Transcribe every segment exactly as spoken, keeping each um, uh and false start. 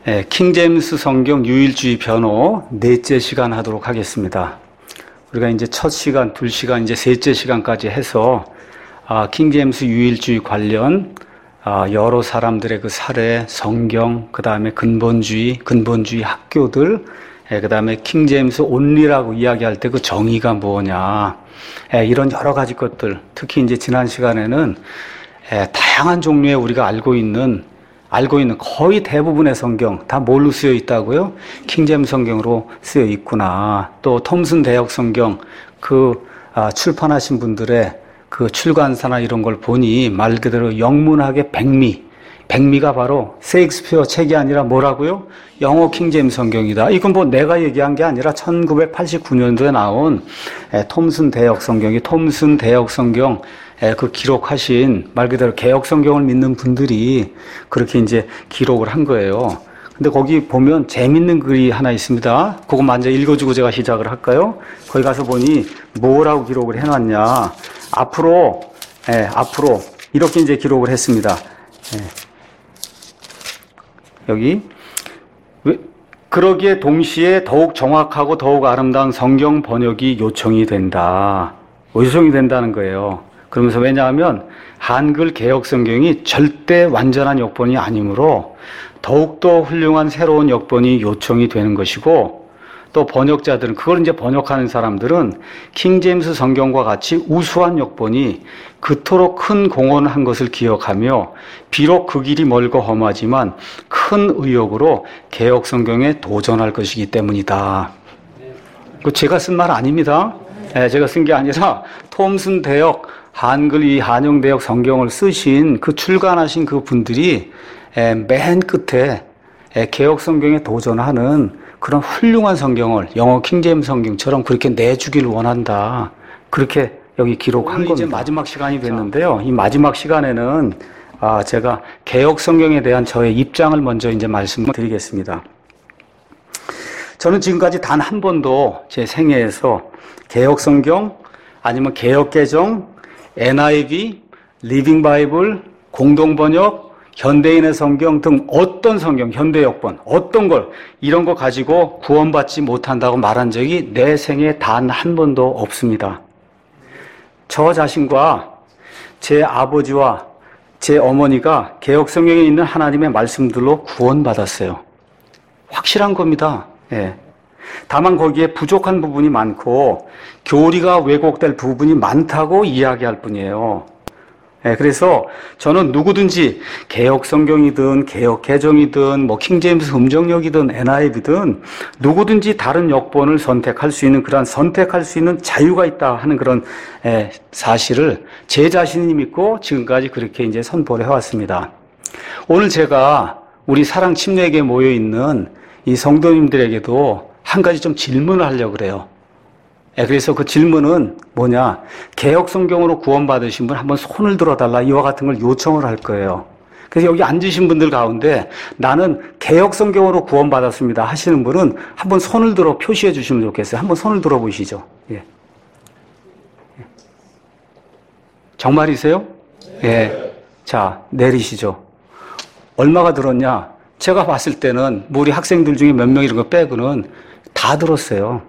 예, 킹제임스 성경 유일주의 변호 넷째 시간 하도록 하겠습니다. 우리가 이제 첫 시간, 둘 시간, 이제 셋째 시간까지 해서 아, 킹제임스 유일주의 관련 아, 여러 사람들의 그 사례, 성경, 그 다음에 근본주의, 근본주의 학교들, 예, 그 다음에 킹제임스 온리라고 이야기할 때 그 정의가 뭐냐, 예, 이런 여러 가지 것들, 특히 이제 지난 시간에는 예, 다양한 종류의 우리가 알고 있는 알고 있는 거의 대부분의 성경 다 뭘로 쓰여 있다고요? 킹제임스 성경으로 쓰여 있구나. 또 톰슨 대역 성경 그 아, 출판하신 분들의 그 출간사나 이런 걸 보니 말 그대로 영문학의 백미, 백미가 바로 세익스피어 책이 아니라 뭐라고요? 영어 킹제임스 성경이다. 이건 뭐 내가 얘기한 게 아니라 천구백팔십구 년도에 나온 에, 톰슨 대역 성경이 톰슨 대역 성경 에, 그 기록하신 말 그대로 개역 성경을 믿는 분들이 그렇게 이제 기록을 한 거예요. 근데 거기 보면 재밌는 글이 하나 있습니다. 그거 먼저 읽어주고 제가 시작을 할까요? 거기 가서 보니 뭐라고 기록을 해놨냐. 앞으로, 예, 앞으로 이렇게 이제 기록을 했습니다. 예. 여기 그러기에 동시에 더욱 정확하고 더욱 아름다운 성경 번역이 요청이 된다. 요청이 된다는 거예요. 그러면서 왜냐하면 한글 개역 성경이 절대 완전한 역본이 아니므로 더욱더 훌륭한 새로운 역본이 요청이 되는 것이고, 또 번역자들은, 그걸 이제 번역하는 사람들은 킹제임스 성경과 같이 우수한 역본이 그토록 큰 공헌을 한 것을 기억하며 비록 그 길이 멀고 험하지만 큰 의욕으로 개역 성경에 도전할 것이기 때문이다. 그 제가 쓴 말 아닙니다. 네, 제가 쓴 게 아니라 톰슨 대역 한글 이 한영 대역 성경을 쓰신 그 출간하신 그 분들이 맨 끝에 개역 성경에 도전하는 그런 훌륭한 성경을 영어 킹제임스 성경처럼 그렇게 내주기를 원한다. 그렇게 여기 기록한 겁니다. 이제 마지막 시간이 됐는데요. 이 마지막 시간에는 아, 제가 개역 성경에 대한 저의 입장을 먼저 이제 말씀을 드리겠습니다. 저는 지금까지 단 한 번도 제 생애에서 개역 성경 아니면 개역 개정, 엔아이브이, 리빙 바이블, 공동 번역, 현대인의 성경 등 어떤 성경, 현대 역본, 어떤 걸, 이런 거 가지고 구원받지 못한다고 말한 적이 내 생에 단 한 번도 없습니다. 저 자신과 제 아버지와 제 어머니가 개역 성경에 있는 하나님의 말씀들로 구원받았어요. 확실한 겁니다. 예. 다만 거기에 부족한 부분이 많고 교리가 왜곡될 부분이 많다고 이야기할 뿐이에요. 네, 그래서 저는 누구든지 개역 성경이든 개역 개정이든 뭐 킹제임스 음정역이든 엔아이브이든 누구든지 다른 역본을 선택할 수 있는 그런 선택할 수 있는 자유가 있다 하는 그런 에, 사실을 제 자신이 믿고 지금까지 그렇게 이제 선포를 해왔습니다. 오늘 제가 우리 사랑 침례교에 모여 있는 이 성도님들에게도 한 가지 좀 질문을 하려고 그래요. 그래서 그 질문은 뭐냐, 개역 성경으로 구원받으신 분 한번 손을 들어달라, 이와 같은 걸 요청을 할 거예요. 그래서 여기 앉으신 분들 가운데 나는 개역 성경으로 구원받았습니다 하시는 분은 한번 손을 들어 표시해 주시면 좋겠어요. 한번 손을 들어 보시죠. 예. 정말이세요? 예. 자, 내리시죠. 얼마가 들었냐? 제가 봤을 때는 뭐 우리 학생들 중에 몇 명 이런 거 빼고는 다 들었어요.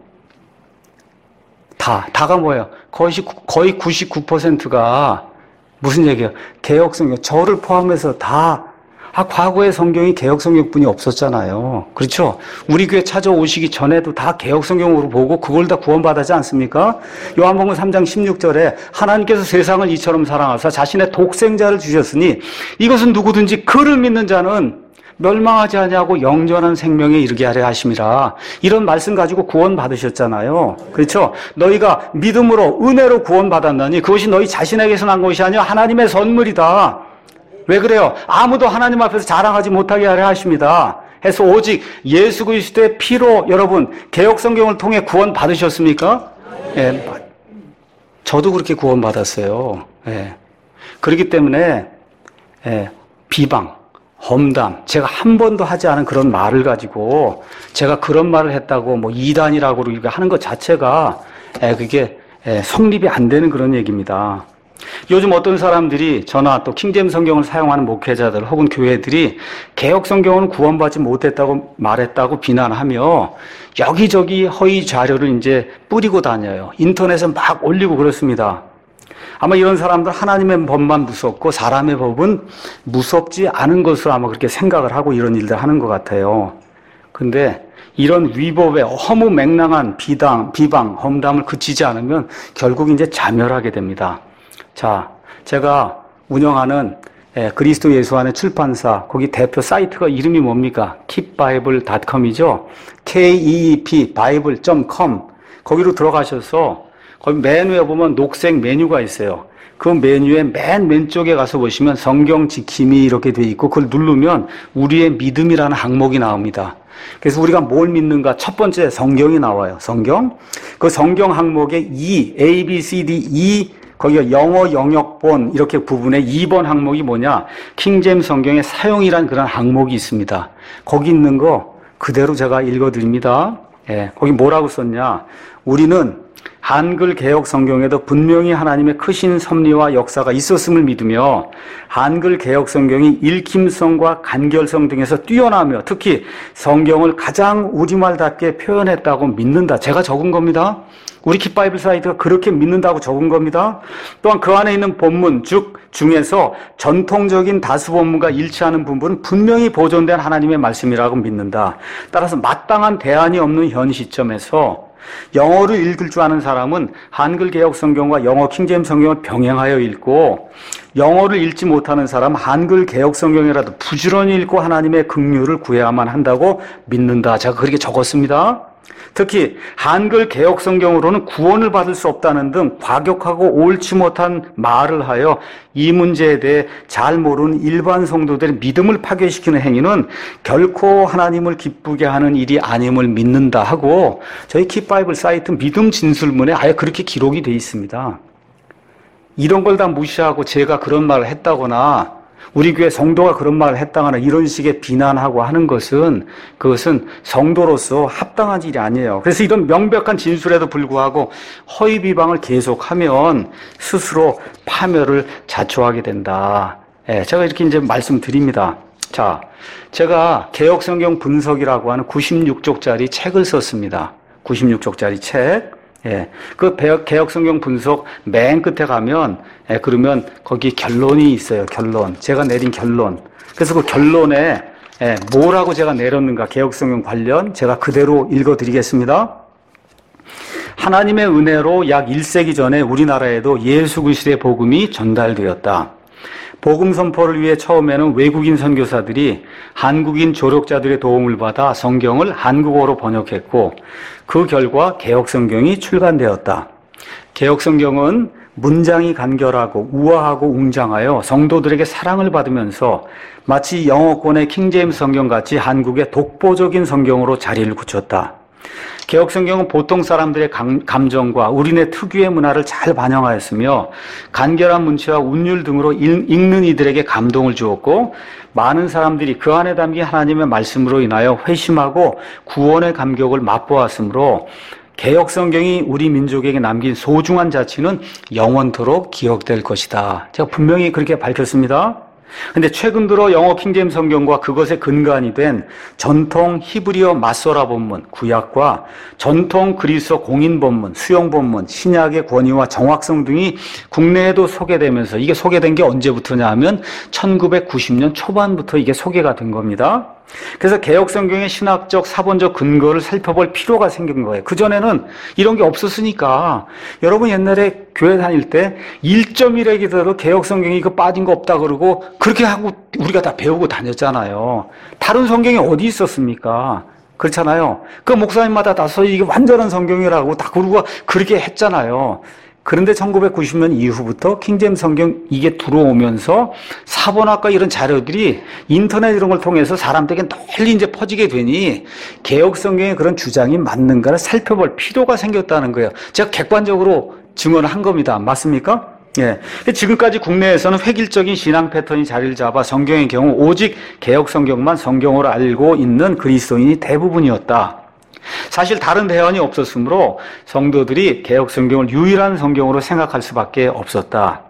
다, 다가 뭐예요? 거의, 거의 구십구 퍼센트가 무슨 얘기예요? 개역 성경, 저를 포함해서 다, 아, 과거의 성경이 개역 성경뿐이 없었잖아요. 그렇죠? 우리 교회 찾아오시기 전에도 다 개역 성경으로 보고 그걸 다 구원받았지 않습니까? 요한복음 삼 장 십육 절에 하나님께서 세상을 이처럼 사랑하사 자신의 독생자를 주셨으니 이것은 누구든지 그를 믿는 자는 멸망하지 아니하고 영전한 생명에 이르게 하려 하심이라. 이런 말씀 가지고 구원 받으셨잖아요. 그렇죠? 너희가 믿음으로 은혜로 구원 받았나니 그것이 너희 자신에게서 난 것이 아니라 하나님의 선물이다. 왜 그래요? 아무도 하나님 앞에서 자랑하지 못하게 하려 하십니다. 해서 오직 예수 그리스도의 피로 여러분 개역 성경을 통해 구원 받으셨습니까? 예. 저도 그렇게 구원 받았어요. 예. 그렇기 때문에 예. 비방, 험담, 제가 한 번도 하지 않은 그런 말을 가지고 제가 그런 말을 했다고 뭐 이단이라고 하는 것 자체가 에, 그게 에, 성립이 안 되는 그런 얘기입니다. 요즘 어떤 사람들이 저나 또 킹제임스 성경을 사용하는 목회자들 혹은 교회들이 개역 성경은 구원받지 못했다고 말했다고 비난하며 여기저기 허위 자료를 이제 뿌리고 다녀요. 인터넷에 막 올리고 그렇습니다. 아마 이런 사람들 하나님의 법만 무섭고 사람의 법은 무섭지 않은 것으로 아마 그렇게 생각을 하고 이런 일들 하는 것 같아요. 근데 이런 위법의 허무맹랑한 비방, 비방, 험담을 그치지 않으면 결국 이제 자멸하게 됩니다. 자, 제가 운영하는 예, 그리스도 예수 안의 출판사, 거기 대표 사이트가 이름이 뭡니까? 킵 바이블 닷 컴이죠. 케이이피 바이블 닷 컴. 거기로 들어가셔서 거기 맨 위에 보면 녹색 메뉴가 있어요. 그 메뉴의 맨 왼쪽에 가서 보시면 성경 지킴이 이렇게 돼 있고 그걸 누르면 우리의 믿음이라는 항목이 나옵니다. 그래서 우리가 뭘 믿는가? 첫 번째 성경이 나와요. 성경. 그 성경 항목에 E, A, B, C, D, E, 거기가 영어 영역본 이렇게 부분에 이 번 항목이 뭐냐? 킹제임스 성경의 사용이란 그런 항목이 있습니다. 거기 있는 거 그대로 제가 읽어드립니다. 예, 거기 뭐라고 썼냐? 우리는 한글 개역 성경에도 분명히 하나님의 크신 섭리와 역사가 있었음을 믿으며 한글 개역 성경이 읽힘성과 간결성 등에서 뛰어나며 특히 성경을 가장 우리말답게 표현했다고 믿는다. 제가 적은 겁니다. 우리 킵바이블 사이트가 그렇게 믿는다고 적은 겁니다. 또한 그 안에 있는 본문, 즉 중에서 전통적인 다수 본문과 일치하는 부분은 분명히 보존된 하나님의 말씀이라고 믿는다. 따라서 마땅한 대안이 없는 현 시점에서 영어를 읽을 줄 아는 사람은 한글 개역 성경과 영어 킹제임스 성경을 병행하여 읽고 영어를 읽지 못하는 사람은 한글 개역 성경이라도 부지런히 읽고 하나님의 긍휼을 구해야만 한다고 믿는다. 제가 그렇게 적었습니다. 특히 한글 개역 성경으로는 구원을 받을 수 없다는 등 과격하고 옳지 못한 말을 하여 이 문제에 대해 잘 모르는 일반 성도들의 믿음을 파괴시키는 행위는 결코 하나님을 기쁘게 하는 일이 아님을 믿는다 하고 저희 킵바이블 사이트 믿음 진술문에 아예 그렇게 기록이 되어 있습니다. 이런 걸 다 무시하고 제가 그런 말을 했다거나 우리 교회 성도가 그런 말을 했다거나 이런 식의 비난하고 하는 것은 그것은 성도로서 합당한 일이 아니에요. 그래서 이런 명백한 진술에도 불구하고 허위 비방을 계속하면 스스로 파멸을 자초하게 된다. 예, 제가 이렇게 이제 말씀드립니다. 자, 제가 개역성경 분석이라고 하는 구십육 쪽짜리 책을 썼습니다. 구십육 쪽짜리 책. 예, 그 개역성경 분석 맨 끝에 가면, 예, 그러면 거기 결론이 있어요. 결론. 제가 내린 결론. 그래서 그 결론에, 예, 뭐라고 제가 내렸는가, 개역성경 관련, 제가 그대로 읽어드리겠습니다. 하나님의 은혜로 약 일 세기 전에 우리나라에도 예수 그리스도의 복음이 전달되었다. 복음 선포를 위해 처음에는 외국인 선교사들이 한국인 조력자들의 도움을 받아 성경을 한국어로 번역했고 그 결과 개역성경이 출간되었다. 개역성경은 문장이 간결하고 우아하고 웅장하여 성도들에게 사랑을 받으면서 마치 영어권의 킹제임스 성경같이 한국의 독보적인 성경으로 자리를 굳혔다. 개역성경은 보통 사람들의 감, 감정과 우리네 특유의 문화를 잘 반영하였으며 간결한 문체와 운율 등으로 읽, 읽는 이들에게 감동을 주었고 많은 사람들이 그 안에 담긴 하나님의 말씀으로 인하여 회심하고 구원의 감격을 맛보았으므로 개역성경이 우리 민족에게 남긴 소중한 자치는 영원토록 기억될 것이다. 제가 분명히 그렇게 밝혔습니다. 근데 최근 들어 영어 킹제임스 성경과 그것의 근간이 된 전통 히브리어 마소라 본문, 구약과 전통 그리스어 공인 본문, 수용 본문, 신약의 권위와 정확성 등이 국내에도 소개되면서 이게 소개된 게 언제부터냐 하면 천구백구십 년 초반부터 이게 소개가 된 겁니다. 그래서 개역성경의 신학적, 사본적 근거를 살펴볼 필요가 생긴 거예요. 그전에는 이런 게 없었으니까 여러분 옛날에 교회 다닐 때 일 점 일에 기더라도 개역성경이 이거 빠진 거 없다 그러고 그렇게 하고 우리가 다 배우고 다녔잖아요. 다른 성경이 어디 있었습니까? 그렇잖아요. 그 목사님마다 다서 이게 완전한 성경이라고 다 그러고 그렇게 했잖아요. 그런데 천구백구십 년 이후부터 킹제임스 성경 이게 들어오면서 사본학과 이런 자료들이 인터넷 이런 걸 통해서 사람들에게 널리 이제 퍼지게 되니 개역 성경의 그런 주장이 맞는가를 살펴볼 필요가 생겼다는 거예요. 제가 객관적으로 증언을 한 겁니다. 맞습니까? 예. 지금까지 국내에서는 획일적인 신앙 패턴이 자리를 잡아 성경의 경우 오직 개역 성경만 성경으로 알고 있는 그리스도인이 대부분이었다. 사실 다른 대안이 없었으므로 성도들이 개역 성경을 유일한 성경으로 생각할 수밖에 없었다.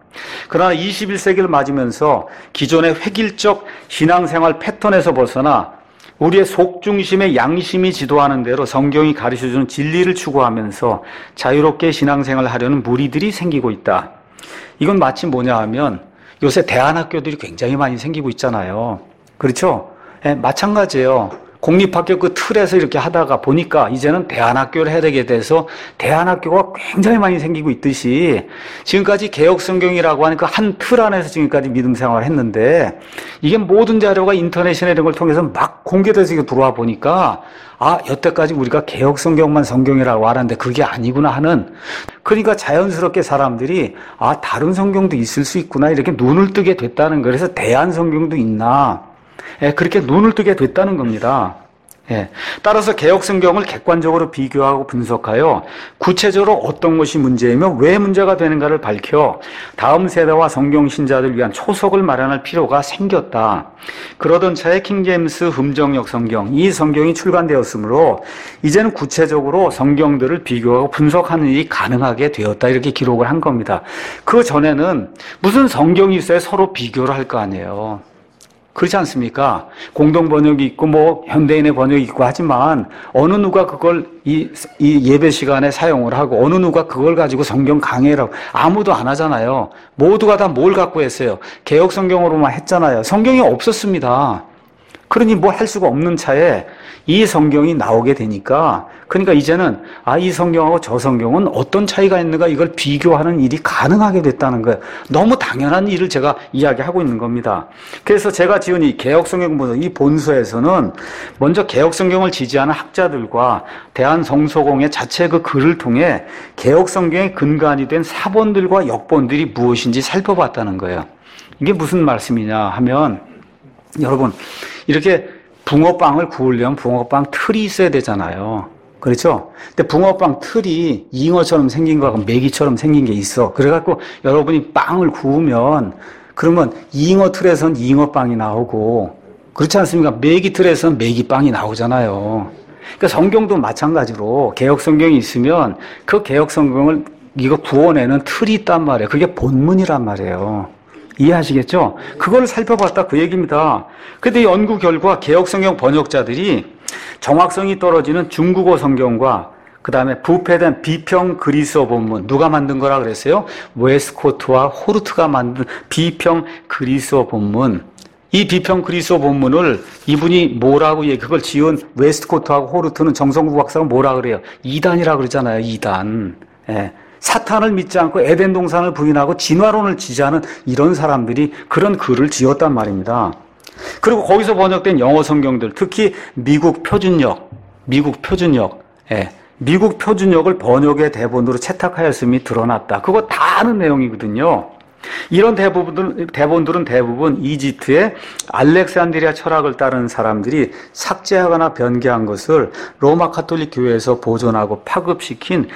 그러나 이십일 세기를 맞으면서 기존의 획일적 신앙생활 패턴에서 벗어나 우리의 속중심의 양심이 지도하는 대로 성경이 가르쳐주는 진리를 추구하면서 자유롭게 신앙생활을 하려는 무리들이 생기고 있다. 이건 마치 뭐냐 하면 요새 대안학교들이 굉장히 많이 생기고 있잖아요. 그렇죠? 예, 마찬가지예요. 공립학교 그 틀에서 이렇게 하다가 보니까 이제는 대안학교를 해야 되게 돼서 대안학교가 굉장히 많이 생기고 있듯이 지금까지 개혁성경이라고 하는 그 한 틀 안에서 지금까지 믿음 생활을 했는데 이게 모든 자료가 인터넷이나 이런 걸 통해서 막 공개돼서 이게 들어와 보니까 아, 여태까지 우리가 개혁성경만 성경이라고 알았는데 그게 아니구나 하는, 그러니까 자연스럽게 사람들이 아, 다른 성경도 있을 수 있구나 이렇게 눈을 뜨게 됐다는 거예요. 그래서 대안성경도 있나, 예, 그렇게 눈을 뜨게 됐다는 겁니다. 예, 따라서 개혁성경을 객관적으로 비교하고 분석하여 구체적으로 어떤 것이 문제이며 왜 문제가 되는가를 밝혀 다음 세대와 성경신자들을 위한 초석을 마련할 필요가 생겼다. 그러던 차에 킹제임스 흠정역 성경, 이 성경이 출간되었으므로 이제는 구체적으로 성경들을 비교하고 분석하는 일이 가능하게 되었다. 이렇게 기록을 한 겁니다. 그 전에는 무슨 성경이 있어야 서로 비교를 할 거 아니에요. 그렇지 않습니까? 공동 번역이 있고 뭐 현대인의 번역이 있고 하지만 어느 누가 그걸 이, 이 예배 시간에 사용을 하고 어느 누가 그걸 가지고 성경 강해라고 아무도 안 하잖아요. 모두가 다 뭘 갖고 했어요? 개혁 성경으로만 했잖아요. 성경이 없었습니다. 그러니 뭐 할 수가 없는 차에 이 성경이 나오게 되니까, 그러니까 이제는 아, 이 성경하고 저 성경은 어떤 차이가 있는가 이걸 비교하는 일이 가능하게 됐다는 거예요. 너무 당연한 일을 제가 이야기하고 있는 겁니다. 그래서 제가 지은 이 개혁성경 본서, 이 본서에서는 먼저 개혁성경을 지지하는 학자들과 대한성서공회 자체 그 글을 통해 개혁성경의 근간이 된 사본들과 역본들이 무엇인지 살펴봤다는 거예요. 이게 무슨 말씀이냐 하면, 여러분, 이렇게 붕어빵을 구우려면 붕어빵 틀이 있어야 되잖아요. 그렇죠? 근데 붕어빵 틀이 잉어처럼 생긴 거하고 메기처럼 생긴 게 있어. 그래갖고 여러분이 빵을 구우면 그러면 잉어 틀에선 잉어빵이 나오고, 그렇지 않습니까? 메기 틀에선 메기빵이 나오잖아요. 그러니까 성경도 마찬가지로 개혁 성경이 있으면 그 개혁 성경을 이거 구워내는 틀이 있단 말이에요. 그게 본문이란 말이에요. 이해하시겠죠? 그걸 살펴봤다 그 얘기입니다. 근데 연구 결과 개혁성경 번역자들이 정확성이 떨어지는 중국어 성경과 그 다음에 부패된 비평 그리스어 본문, 누가 만든 거라 그랬어요? 웨스코트와 호르트가 만든 비평 그리스어 본문. 이 비평 그리스어 본문을 이분이 뭐라고 얘기, 그걸 지은 웨스트코트하고 호르트는 정성구 박사가 뭐라 그래요? 이단이라 그러잖아요. 이단. 예. 사탄을 믿지 않고 에덴 동산을 부인하고 진화론을 지지하는 이런 사람들이 그런 글을 지었단 말입니다. 그리고 거기서 번역된 영어 성경들, 특히 미국 표준역, 미국 표준역, 예, 미국 표준역을 번역의 대본으로 채택하였음이 드러났다. 그거 다 아는 내용이거든요. 이런 대부분, 대본들은 대부분 이집트의 알렉산드리아 철학을 따르는 사람들이 삭제하거나 변개한 것을 로마 카톨릭 교회에서 보존하고 파급시킨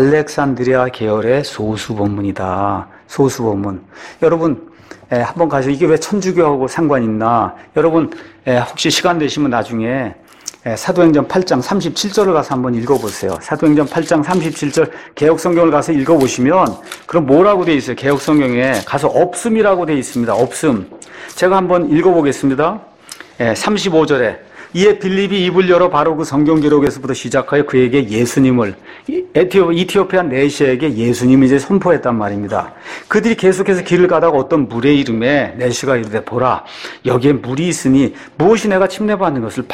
알렉산드리아 계열의 소수 본문이다. 소수 본문. 여러분, 에, 한번 가서 이게 왜 천주교하고 상관 있나? 여러분, 에, 혹시 시간 되시면 나중에 예, 사도행전 팔 장 삼십칠 절을 가서 한번 읽어보세요. 사도행전 팔 장 삼십칠 절 개혁성경을 가서 읽어보시면 그럼 뭐라고 돼 있어요? 개혁성경에 가서 없음이라고 돼 있습니다. 없음. 제가 한번 읽어보겠습니다. 예, 삼십오 절에 이에 빌립이 입을 열어 바로 그 성경 기록에서부터 시작하여 그에게 예수님을, 에티오, 이티오피아 내시에게 예수님을 이제 선포했단 말입니다. 그들이 계속해서 길을 가다가 어떤 물의 이름에 내시가 이르되 보라, 여기에 물이 있으니 무엇이 내가 침례받는 것을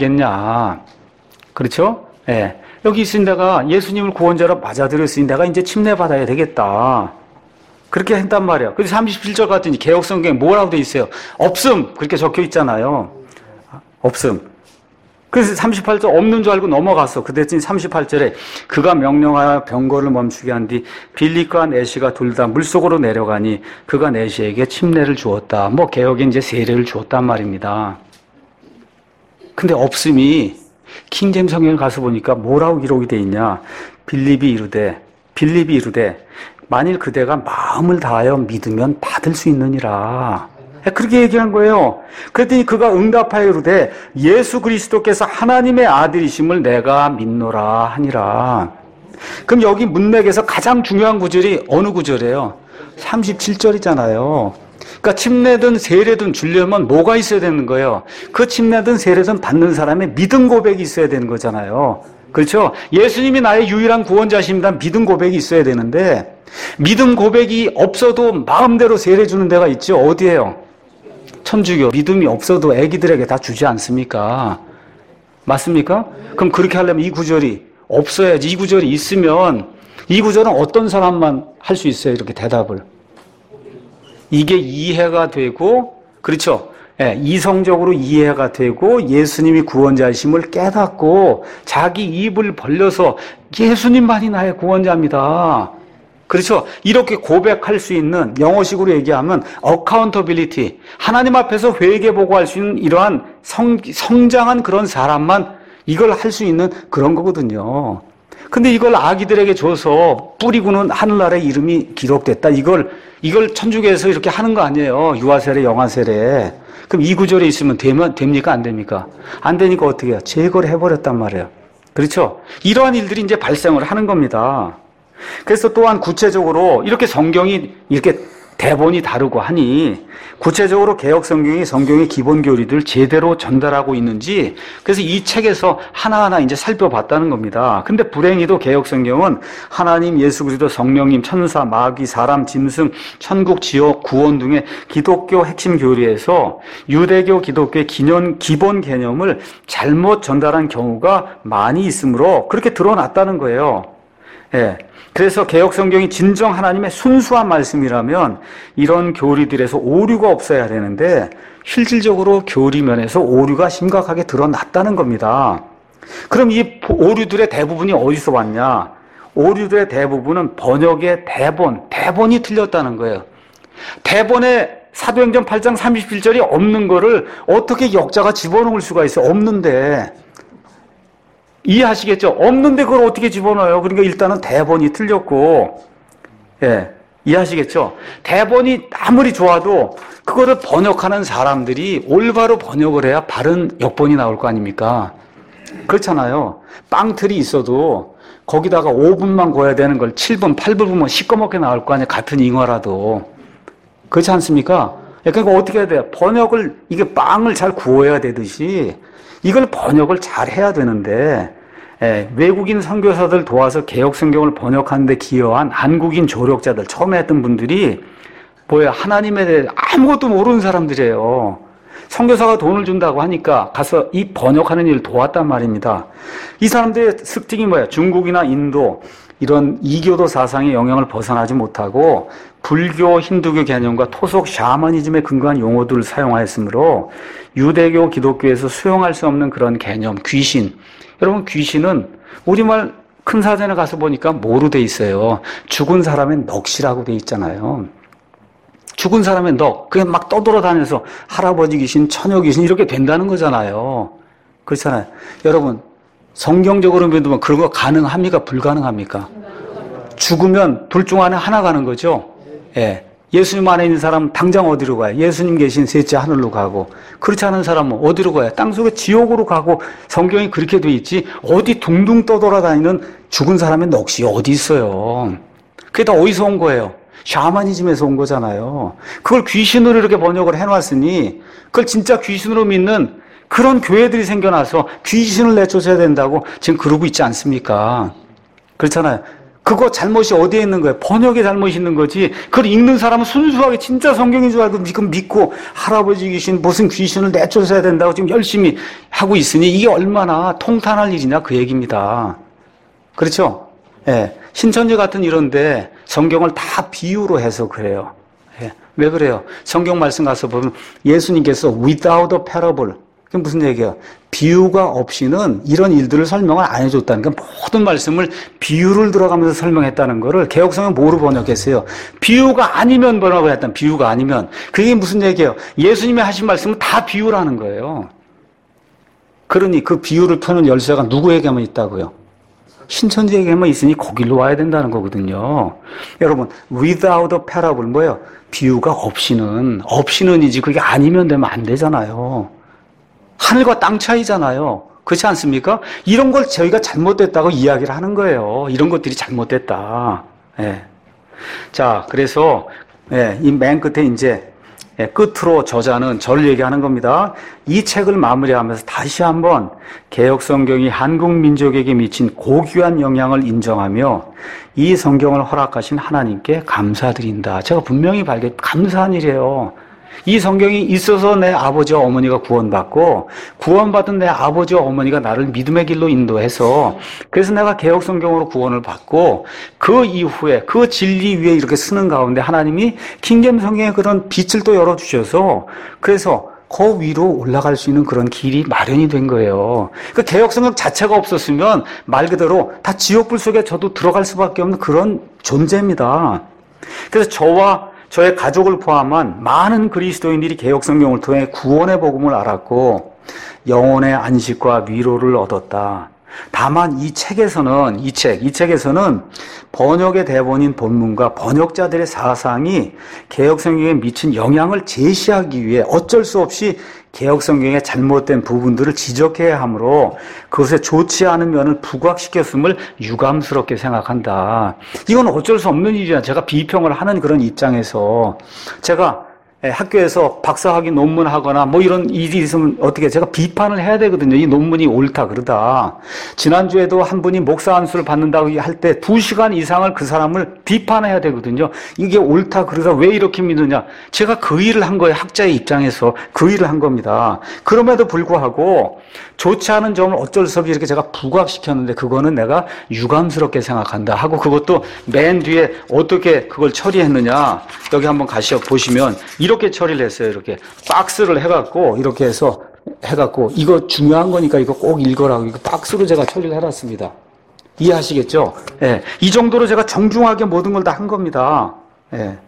방해하겠냐. 그렇죠? 예. 여기 있으니 내가 예수님을 구원자로 맞아들였으니 내가 이제 침례받아야 되겠다. 그렇게 했단 말이에요. 그래서 삼십칠 절 같더니 개혁성경에 뭐라고 돼 있어요? 없음! 그렇게 적혀 있잖아요. 없음. 그래서 삼십팔 절 없는 줄 알고 넘어갔어. 그랬더니 삼십팔 절에 그가 명령하여 병거를 멈추게 한 뒤 빌립과 내시가 둘 다 물속으로 내려가니 그가 내시에게 침례를 주었다. 뭐 개혁에 이제 세례를 주었단 말입니다. 근데 없음이 킹제임스 성경을 가서 보니까 뭐라고 기록이 돼 있냐? 빌립이 이르되 빌립이 이르되 만일 그대가 마음을 다하여 믿으면 받을 수 있느니라. 그렇게 얘기한 거예요. 그랬더니 그가 응답하여 이르되 예수 그리스도께서 하나님의 아들이심을 내가 믿노라 하니라. 그럼 여기 문맥에서 가장 중요한 구절이 어느 구절이에요? 삼십칠 절이잖아요. 그러니까 침례든 세례든 주려면 뭐가 있어야 되는 거예요? 그 침례든 세례든 받는 사람의 믿음 고백이 있어야 되는 거잖아요. 그렇죠? 예수님이 나의 유일한 구원자십니다. 믿음 고백이 있어야 되는데 믿음 고백이 없어도 마음대로 세례 주는 데가 있죠. 어디예요? 천주교. 믿음이 없어도 애기들에게 다 주지 않습니까? 맞습니까? 그럼 그렇게 하려면 이 구절이 없어야지. 이 구절이 있으면 이 구절은 어떤 사람만 할 수 있어요? 이렇게 대답을. 이게 이해가 되고, 그렇죠? 예, 이성적으로 이해가 되고 예수님이 구원자이심을 깨닫고 자기 입을 벌려서 예수님만이 나의 구원자입니다. 그렇죠? 이렇게 고백할 수 있는, 영어식으로 얘기하면 accountability, 하나님 앞에서 회개보고할 수 있는 이러한 성, 성장한 그런 사람만 이걸 할 수 있는 그런 거거든요. 근데 이걸 아기들에게 줘서 뿌리고는 하늘나라의 이름이 기록됐다. 이걸, 이걸 천주교에서 이렇게 하는 거 아니에요. 유아세례, 영아세례. 그럼 이 구절에 있으면 되면, 됩니까? 안 됩니까? 안 되니까 어떻게 해요? 제거를 해버렸단 말이에요. 그렇죠? 이러한 일들이 이제 발생을 하는 겁니다. 그래서 또한 구체적으로 이렇게 성경이 이렇게 대본이 다르고 하니 구체적으로 개혁 성경이 성경의 기본 교리들 제대로 전달하고 있는지 그래서 이 책에서 하나하나 이제 살펴봤다는 겁니다. 근데 불행히도 개혁 성경은 하나님, 예수 그리스도, 성령님, 천사, 마귀, 사람, 짐승, 천국, 지옥, 구원 등의 기독교 핵심 교리에서 유대교, 기독교의 기념, 기본 개념을 잘못 전달한 경우가 많이 있으므로 그렇게 드러났다는 거예요. 예. 그래서 개혁 성경이 진정 하나님의 순수한 말씀이라면 이런 교리들에서 오류가 없어야 되는데 실질적으로 교리면에서 오류가 심각하게 드러났다는 겁니다. 그럼 이 오류들의 대부분이 어디서 왔냐? 오류들의 대부분은 번역의 대본, 대본이 틀렸다는 거예요. 대본에 사도행전 팔 장 삼십칠 절이 없는 거를 어떻게 역자가 집어넣을 수가 있어? 없는데. 이해하시겠죠? 없는데 그걸 어떻게 집어넣어요? 그러니까 일단은 대본이 틀렸고, 예, 이해하시겠죠? 대본이 아무리 좋아도 그거를 번역하는 사람들이 올바로 번역을 해야 바른 역본이 나올 거 아닙니까? 그렇잖아요. 빵틀이 있어도 거기다가 오 분만 구워야 되는 걸 칠 분, 팔 분 구우면 시꺼멓게 나올 거 아니에요? 같은 잉어라도. 그렇지 않습니까? 그러니까 어떻게 해야 돼요? 번역을, 이게 빵을 잘 구워야 되듯이 이걸 번역을 잘 해야 되는데 예, 외국인 선교사들 도와서 개혁 성경을 번역하는 데 기여한 한국인 조력자들, 처음에 했던 분들이 뭐예요? 하나님에 대해 아무것도 모르는 사람들이에요. 선교사가 돈을 준다고 하니까 가서 이 번역하는 일을 도왔단 말입니다. 이 사람들의 특징이 뭐예요? 중국이나 인도 이런 이교도 사상의 영향을 벗어나지 못하고 불교, 힌두교 개념과 토속 샤머니즘에 근거한 용어들을 사용하였으므로 유대교, 기독교에서 수용할 수 없는 그런 개념, 귀신. 여러분, 귀신은 우리말 큰 사전에 가서 보니까 뭐로 돼 있어요? 죽은 사람의 넋이라고 돼 있잖아요. 죽은 사람의 넋. 그게 막 떠돌아다녀서 할아버지 귀신, 처녀 귀신 이렇게 된다는 거잖아요. 그렇잖아요. 여러분, 성경적으로 보면 그런 거 가능합니까? 불가능합니까? 죽으면 둘 중 안에 하나 가는 거죠. 예. 예수님 안에 있는 사람은 당장 어디로 가요? 예수님 계신 셋째 하늘로 가고, 그렇지 않은 사람은 어디로 가요? 땅속에 지옥으로 가고, 성경이 그렇게 돼 있지 어디 둥둥 떠돌아다니는 죽은 사람의 넋이 어디 있어요? 그게 다 어디서 온 거예요? 샤머니즘에서 온 거잖아요. 그걸 귀신으로 이렇게 번역을 해놨으니 그걸 진짜 귀신으로 믿는 그런 교회들이 생겨나서 귀신을 내쫓아야 된다고 지금 그러고 있지 않습니까? 그렇잖아요. 그거 잘못이 어디에 있는 거예요? 번역에 잘못이 있는 거지. 그걸 읽는 사람은 순수하게 진짜 성경인 줄 알고 지금 믿고 할아버지 귀신, 무슨 귀신을 내쫓아야 된다고 지금 열심히 하고 있으니 이게 얼마나 통탄할 일이냐 그 얘기입니다. 그렇죠? 예. 신천지 같은 이런데 성경을 다 비유로 해서 그래요. 예. 왜 그래요? 성경 말씀 가서 보면 예수님께서 without a parable, 그게 무슨 얘기예요? 비유가 없이는 이런 일들을 설명을 안 해줬다는 게 모든 말씀을 비유를 들어가면서 설명했다는 거를 개혁성은 뭐로 번역했어요? 비유가 아니면 번역을 했다는, 비유가 아니면. 그게 무슨 얘기예요? 예수님이 하신 말씀은 다 비유라는 거예요. 그러니 그 비유를 펴는 열쇠가 누구에게만 있다고요? 신천지에게만 있으니 거길로 와야 된다는 거거든요. 여러분, without a parable 뭐예요? 비유가 없이는, 없이는이지 그게 아니면 되면 안 되잖아요. 하늘과 땅 차이잖아요. 그렇지 않습니까? 이런 걸 저희가 잘못됐다고 이야기를 하는 거예요. 이런 것들이 잘못됐다. 예. 자, 그래서 예, 이 맨 끝에 이제 예, 끝으로 저자는 저를 얘기하는 겁니다. 이 책을 마무리하면서 다시 한번 개혁 성경이 한국 민족에게 미친 고귀한 영향을 인정하며 이 성경을 허락하신 하나님께 감사드린다. 제가 분명히 밝게 감사한 일이에요. 이 성경이 있어서 내 아버지와 어머니가 구원받고 구원받은 내 아버지와 어머니가 나를 믿음의 길로 인도해서 그래서 내가 개혁 성경으로 구원을 받고 그 이후에 그 진리 위에 이렇게 쓰는 가운데 하나님이 킹제임 성경에 그런 빛을 또 열어주셔서 그래서 그 위로 올라갈 수 있는 그런 길이 마련이 된 거예요. 그 개혁 성경 자체가 없었으면 말 그대로 다 지옥불 속에 저도 들어갈 수밖에 없는 그런 존재입니다. 그래서 저와 저의 가족을 포함한 많은 그리스도인들이 개혁 성경을 통해 구원의 복음을 알았고 영혼의 안식과 위로를 얻었다. 다만 이 책에서는 이 책, 이 책에서는 번역의 대본인 본문과 번역자들의 사상이 개혁 성경에 미친 영향을 제시하기 위해 어쩔 수 없이 개혁 성경의 잘못된 부분들을 지적해야 하므로 그것에 좋지 않은 면을 부각시켰음을 유감스럽게 생각한다. 이건 어쩔 수 없는 일이야. 제가 비평을 하는 그런 입장에서 제가 학교에서 박사학위 논문하거나 뭐 이런 일이 있으면 어떻게 제가 비판을 해야 되거든요. 이 논문이 옳다 그러다. 지난주에도 한 분이 목사 안수를 받는다고 할 때 두 시간 이상을 그 사람을 비판해야 되거든요. 이게 옳다 그러다 왜 이렇게 믿느냐. 제가 그 일을 한 거예요. 학자의 입장에서 그 일을 한 겁니다. 그럼에도 불구하고 좋지 않은 점을 어쩔 수 없이 이렇게 제가 부각시켰는데 그거는 내가 유감스럽게 생각한다 하고 그것도 맨 뒤에 어떻게 그걸 처리했느냐. 여기 한번 가시어 보시면 이렇게 처리를 했어요. 이렇게 박스를 해갖고 이렇게 해서 해갖고 이거 중요한 거니까 이거 꼭 읽어라고 이거 박스로 제가 처리를 해놨습니다. 이해하시겠죠? 예. 이 정도로 제가 정중하게 모든 걸 다 한 겁니다. 예.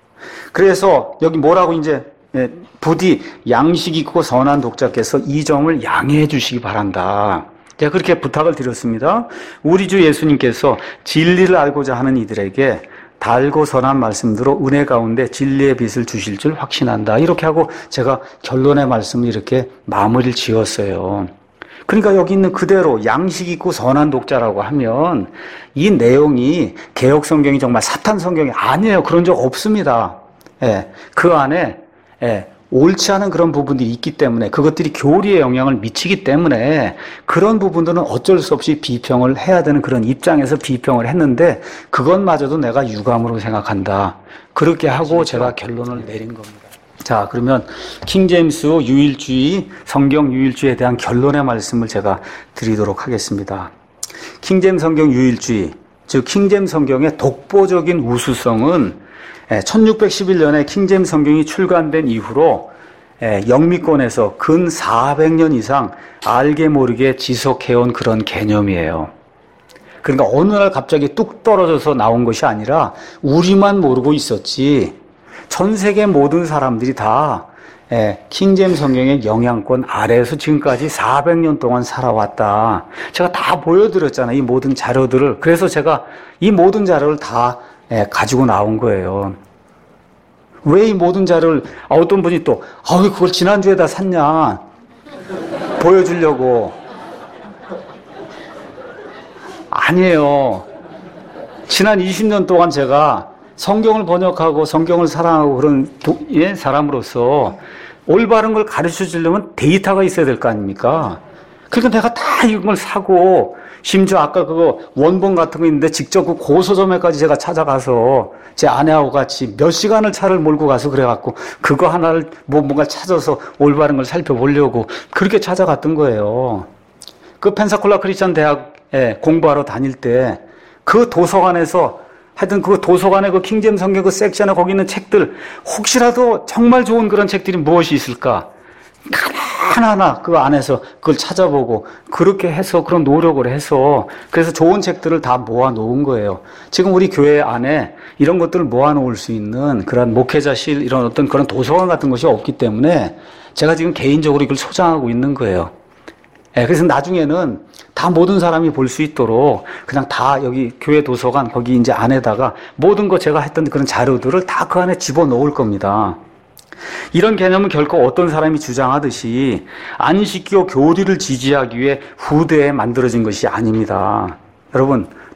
그래서 여기 뭐라고 이제 예, 부디 양식 있고 선한 독자께서 이 점을 양해해 주시기 바란다. 제가 그렇게 부탁을 드렸습니다. 우리 주 예수님께서 진리를 알고자 하는 이들에게 달고 선한 말씀으로 은혜 가운데 진리의 빛을 주실 줄 확신한다. 이렇게 하고 제가 결론의 말씀을 이렇게 마무리를 지었어요. 그러니까 여기 있는 그대로 양식 있고 선한 독자라고 하면 이 내용이 개혁 성경이 정말 사탄 성경이 아니에요. 그런 적 없습니다. 예, 그 안에 예, 옳지 않은 그런 부분들이 있기 때문에 그것들이 교리에 영향을 미치기 때문에 그런 부분들은 어쩔 수 없이 비평을 해야 되는 그런 입장에서 비평을 했는데 그것마저도 내가 유감으로 생각한다. 그렇게 하고 제가 결론을 내린 겁니다. 자, 그러면 킹제임스 유일주의, 성경 유일주의에 대한 결론의 말씀을 제가 드리도록 하겠습니다. 킹제임스 성경 유일주의, 즉 킹제임스 성경의 독보적인 우수성은 천육백십일 년에 킹제임스 성경이 출간된 이후로 영미권에서 근 사백 년 이상 알게 모르게 지속해온 그런 개념이에요. 그러니까 어느 날 갑자기 뚝 떨어져서 나온 것이 아니라 우리만 모르고 있었지 전 세계 모든 사람들이 다 킹제임스 성경의 영향권 아래에서 지금까지 사백 년 동안 살아왔다. 제가 다 보여드렸잖아요. 이 모든 자료들을. 그래서 제가 이 모든 자료를 다 예, 가지고 나온 거예요. 왜 이 모든 자료를, 아, 어떤 분이 또, 아, 왜 그걸 지난주에다 샀냐. 보여주려고. 아니에요. 지난 이십 년 동안 제가 성경을 번역하고 성경을 사랑하고 그런 도, 예, 사람으로서 올바른 걸 가르쳐 주려면 데이터가 있어야 될 거 아닙니까? 그러니까 내가 다 이걸 사고, 심지어 아까 그거 원본 같은 거 있는데 직접 그 고서점에까지 제가 찾아가서 제 아내하고 같이 몇 시간을 차를 몰고 가서 그래갖고 그거 하나를 뭐 뭔가 찾아서 올바른 걸 살펴보려고 그렇게 찾아갔던 거예요. 그 펜사콜라 크리스천 대학에 공부하러 다닐 때 그 도서관에서 하여튼 그 도서관에 그 킹제임스 성경 그 섹션에 거기 있는 책들 혹시라도 정말 좋은 그런 책들이 무엇이 있을까? 하나하나 그 안에서 그걸 찾아보고 그렇게 해서 그런 노력을 해서 그래서 좋은 책들을 다 모아 놓은 거예요. 지금 우리 교회 안에 이런 것들을 모아 놓을 수 있는 그런 목회자실 이런 어떤 그런 도서관 같은 것이 없기 때문에 제가 지금 개인적으로 이걸 소장하고 있는 거예요. 예, 그래서 나중에는 다 모든 사람이 볼 수 있도록 그냥 다 여기 교회 도서관 거기 이제 안에다가 모든 거 제가 했던 그런 자료들을 다 그 안에 집어 넣을 겁니다. 이런 개념은 결코 어떤 사람이 주장하듯이 안식교 교리를 지지하기 위해 후대에 만들어진 것이 아닙니다. 여러분,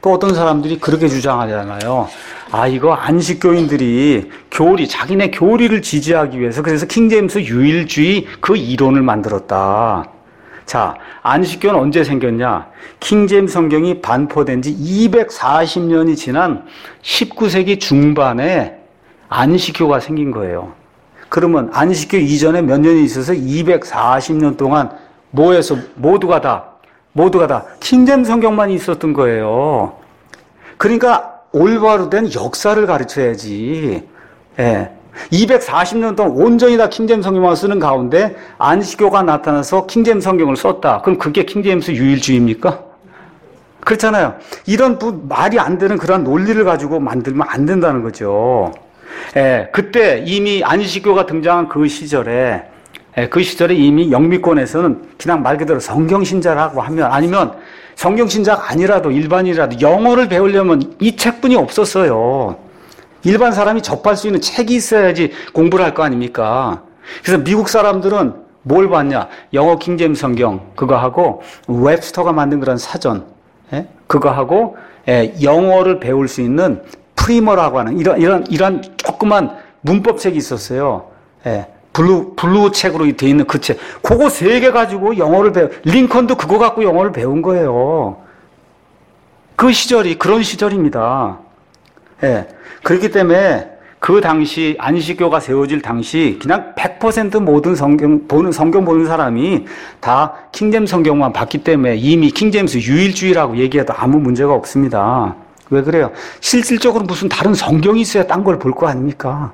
또 어떤 사람들이 그렇게 주장하잖아요. 아, 이거 안식교인들이 교리, 자기네 교리를 지지하기 위해서 그래서 킹제임스 유일주의 그 이론을 만들었다. 자, 안식교는 언제 생겼냐? 킹제임스 성경이 반포된 지 이백사십 년이 지난 십구 세기 중반에 안식교가 생긴 거예요. 그러면 안식교 이전에 몇 년이 있어서 이백사십 년 동안 뭐해서 모두가 다, 모두가 다 킹제임스 성경만 있었던 거예요. 그러니까 올바로 된 역사를 가르쳐야지. 예. 이백사십 년 동안 온전히 다 킹제임스 성경만 쓰는 가운데 안식교가 나타나서 킹제임스 성경을 썼다. 그럼 그게 킹제임스 유일주의입니까? 그렇잖아요. 이런 말이 안 되는 그런 논리를 가지고 만들면 안 된다는 거죠. 예, 그때 이미 안식교가 등장한 그 시절에, 예, 그 시절에 이미 영미권에서는 그냥 말 그대로 성경신자라고 하면, 아니면 성경신자가 아니라도 일반이라도 영어를 배우려면 이 책뿐이 없었어요. 일반 사람이 접할 수 있는 책이 있어야지 공부를 할 거 아닙니까? 그래서 미국 사람들은 뭘 봤냐? 영어 킹제임스 성경 그거 하고 웹스터가 만든 그런 사전, 예? 그거 하고 예, 영어를 배울 수 있는 프리머라고 하는 이런 이런 이런 조그만 문법 책이 있었어요. 예. 블루 블루 책으로 돼 있는 그 책. 그거 세 개 가지고 영어를 배우. 링컨도 그거 갖고 영어를 배운 거예요. 그 시절이 그런 시절입니다. 예. 그렇기 때문에 그 당시 안식교가 세워질 당시 그냥 백 퍼센트 모든 성경 보는 성경 보는 사람이 다 킹제임스 성경만 봤기 때문에 이미 킹제임스 유일주의라고 얘기해도 아무 문제가 없습니다. 왜 그래요? 실질적으로 무슨 다른 성경이 있어야 딴 걸 볼 거 아닙니까?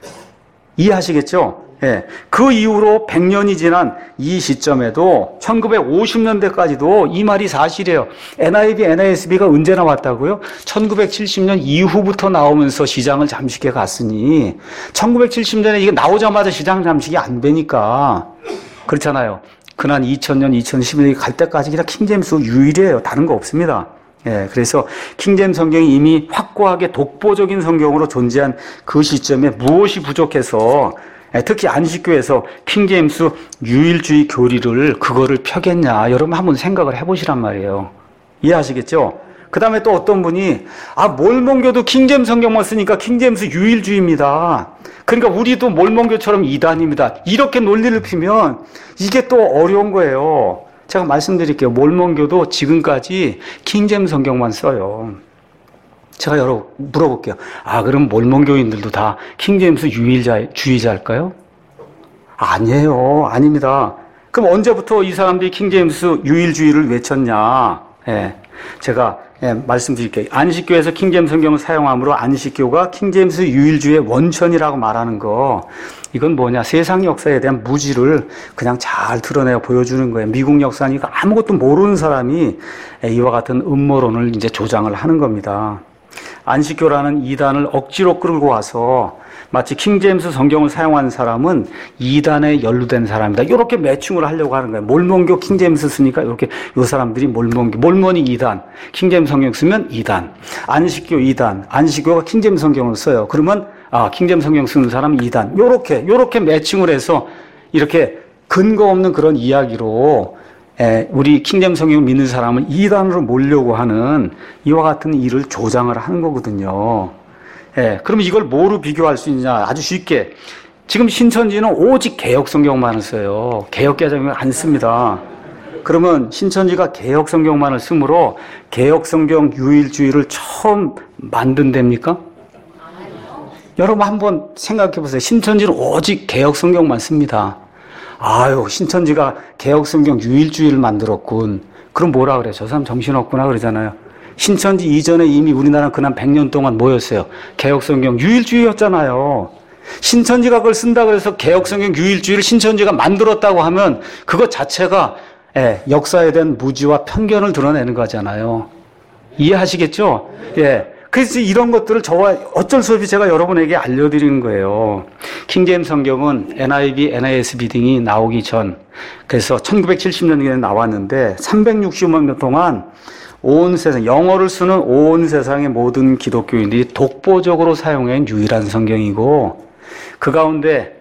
이해하시겠죠? 예. 그 이후로 백 년이 지난 이 시점에도 천구백오십 년대까지도 이 말이 사실이에요. 엔아이브이, 엔에이에스비가 언제 나왔다고요? 천구백칠십 년 이후부터 나오면서 시장을 잠식해 갔으니 천구백칠십 년에 이게 나오자마자 시장 잠식이 안 되니까 그렇잖아요. 그난 이천 년, 이천십 년이 갈 때까지 그냥 킹제임스 유일이에요. 다른 거 없습니다. 예, 그래서 킹제임스 성경이 이미 확고하게 독보적인 성경으로 존재한 그 시점에 무엇이 부족해서 특히 안식교에서 킹제임스 유일주의 교리를 그거를 펴겠냐 여러분 한번 생각을 해보시란 말이에요. 이해하시겠죠? 그 다음에 또 어떤 분이 아 몰몬교도 킹제임스 성경만 쓰니까 킹제임스 유일주의입니다. 그러니까 우리도 몰몬교처럼 이단입니다. 이렇게 논리를 피면 이게 또 어려운 거예요. 제가 말씀드릴게요. 몰몬교도 지금까지 킹제임스 성경만 써요. 제가 여러 물어볼게요. 아, 그럼 몰몬교인들도 다 킹제임스 유일주의자일까요? 아니에요. 아닙니다. 그럼 언제부터 이 사람들이 킹제임스 유일주의를 외쳤냐? 예, 제가 예, 말씀드릴게요. 안식교에서 킹제임스 성경을 사용함으로 안식교가 킹제임스 유일주의의 원천이라고 말하는 거, 이건 뭐냐? 세상 역사에 대한 무지를 그냥 잘 드러내어 보여주는 거예요. 미국 역사니까 아무것도 모르는 사람이 이와 같은 음모론을 이제 조장을 하는 겁니다. 안식교라는 이단을 억지로 끌고 와서 마치 킹제임스 성경을 사용한 사람은 이단에 연루된 사람이다. 이렇게 매칭을 하려고 하는 거예요. 몰몬교 킹제임스 쓰니까 이렇게 이 사람들이 몰몬교, 몰몬이 이단, 킹제임스 성경 쓰면 이단, 안식교 이단, 안식교가 킹제임스 성경을 써요. 그러면 아, 킹제임스 성경 쓰는 사람은 이단. 요렇게 요렇게 매칭을 해서 이렇게 근거 없는 그런 이야기로 에, 우리 킹제임스 성경을 믿는 사람을 이단으로 몰려고 하는 이와 같은 일을 조장을 하는 거거든요. 예, 그러면 이걸 뭐로 비교할 수 있냐? 아주 쉽게. 지금 신천지는 오직 개혁 성경만을 써요. 개혁 개정을 안 씁니다. 그러면 신천지가 개혁 성경만을 쓰므로 개혁 성경 유일주의를 처음 만든 데입니까? 여러분 한번 생각해 보세요. 신천지는 오직 개혁 성경만 씁니다. 아유, 신천지가 개혁 성경 유일주의를 만들었군. 그럼 뭐라 그래? 저 사람 정신없구나 그러잖아요. 신천지 이전에 이미 우리나라는 그난 백 년 동안 뭐였어요? 개혁성경 유일주의였잖아요. 신천지가 그걸 쓴다 그래서 개혁성경 유일주의를 신천지가 만들었다고 하면 그것 자체가 예, 역사에 대한 무지와 편견을 드러내는 거잖아요. 이해하시겠죠? 예. 그래서 이런 것들을 저와 어쩔 수 없이 제가 여러분에게 알려드리는 거예요. 킹제임스 성경은 엔아이브이, 엔에이에스비 등이 나오기 전, 그래서 천구백칠십 년에 나왔는데 삼백육십오 년 동안 온 세상, 영어를 쓰는 온 세상의 모든 기독교인들이 독보적으로 사용한 유일한 성경이고, 그 가운데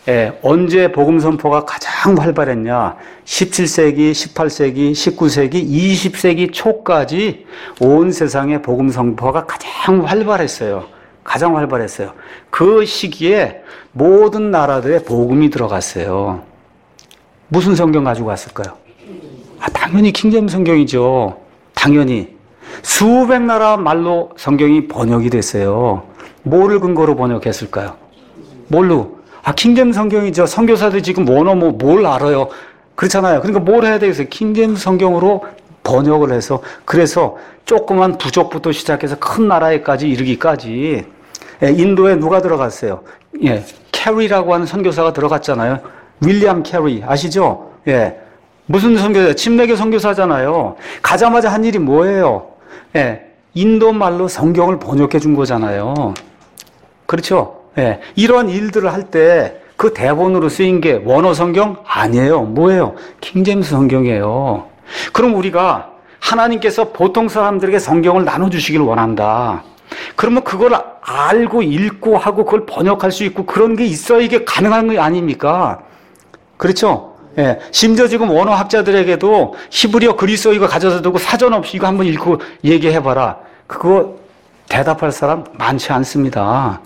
예, 언제 복음 선포가 가장 활발했냐? 십칠 세기, 십팔 세기, 십구 세기, 이십 세기 초까지 온 세상에 복음 선포가 가장 활발했어요. 가장 활발했어요. 그 시기에 모든 나라들의 복음이 들어갔어요. 무슨 성경 가지고 갔을까요? 아, 당연히 킹제임스 성경이죠. 당연히. 수백 나라 말로 성경이 번역이 됐어요. 뭐를 근거로 번역했을까요? 뭘로? 아, 킹제임스 성경이죠. 선교사들 지금 원어 뭐 뭘 알아요? 그렇잖아요. 그러니까 뭘 해야 되겠어요? 킹제임스 성경으로 번역을 해서, 그래서 조그만 부족부터 시작해서 큰 나라에까지 이르기까지. 예, 인도에 누가 들어갔어요? 예, 캐리라고 하는 선교사가 들어갔잖아요. 윌리엄 캐리 아시죠? 예, 무슨 선교사? 침례교 선교사잖아요. 가자마자 한 일이 뭐예요? 예, 인도 말로 성경을 번역해 준 거잖아요. 그렇죠? 예, 이런 일들을 할 때 그 대본으로 쓰인 게 원어 성경 아니에요. 뭐예요? 킹제임스 성경이에요. 그럼 우리가 하나님께서 보통 사람들에게 성경을 나눠주시길 원한다. 그러면 그걸 알고 읽고 하고 그걸 번역할 수 있고 그런 게 있어야 이게 가능한 거 아닙니까? 그렇죠? 예. 심지어 지금 원어학자들에게도 히브리어 그리스어 이거 가져다 두고 사전 없이 이거 한번 읽고 얘기해봐라. 그거 대답할 사람 많지 않습니다.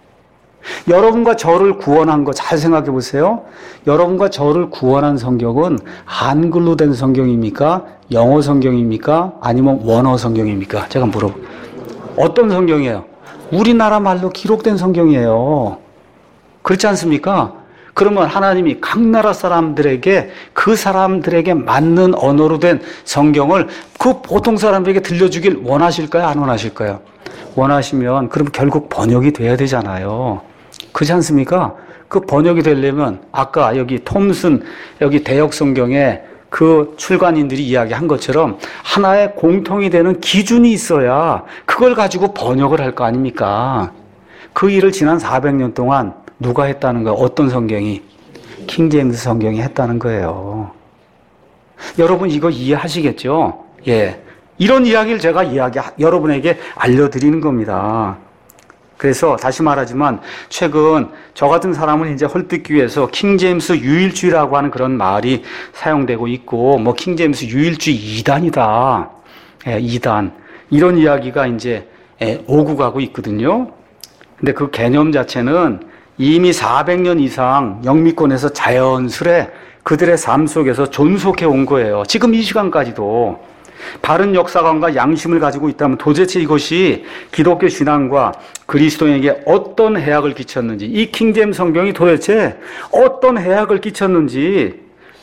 여러분과 저를 구원한 거 잘 생각해 보세요. 여러분과 저를 구원한 성경은 한글로 된 성경입니까? 영어 성경입니까? 아니면 원어 성경입니까? 제가 물어볼게요. 어떤 성경이에요? 우리나라 말로 기록된 성경이에요. 그렇지 않습니까? 그러면 하나님이 각 나라 사람들에게 그 사람들에게 맞는 언어로 된 성경을 그 보통 사람들에게 들려주길 원하실까요? 안 원하실까요? 원하시면 그럼 결국 번역이 돼야 되잖아요. 그렇지 않습니까? 그 번역이 되려면 아까 여기 톰슨 여기 대역 성경에 그 출간인들이 이야기한 것처럼 하나의 공통이 되는 기준이 있어야 그걸 가지고 번역을 할 거 아닙니까? 그 일을 지난 사백 년 동안 누가 했다는 거예요? 어떤 성경이? 킹제임스 성경이 했다는 거예요. 여러분 이거 이해하시겠죠? 예. 이런 이야기를 제가 이야기, 여러분에게 알려드리는 겁니다. 그래서 다시 말하지만 최근 저 같은 사람은 이제 헐뜯기 위해서 킹제임스 유일주의라고 하는 그런 말이 사용되고 있고 뭐 킹제임스 유일주의 이단이다. 예, 이단. 이런 이야기가 이제 예, 오고 가고 있거든요. 근데 그 개념 자체는 이미 사백 년 이상 영미권에서 자연스레 그들의 삶 속에서 존속해 온 거예요. 지금 이 시간까지도. 바른 역사관과 양심을 가지고 있다면 도대체 이것이 기독교 신앙과 그리스도인에게 어떤 해악을 끼쳤는지, 이 킹제임스 성경이 도대체 어떤 해악을 끼쳤는지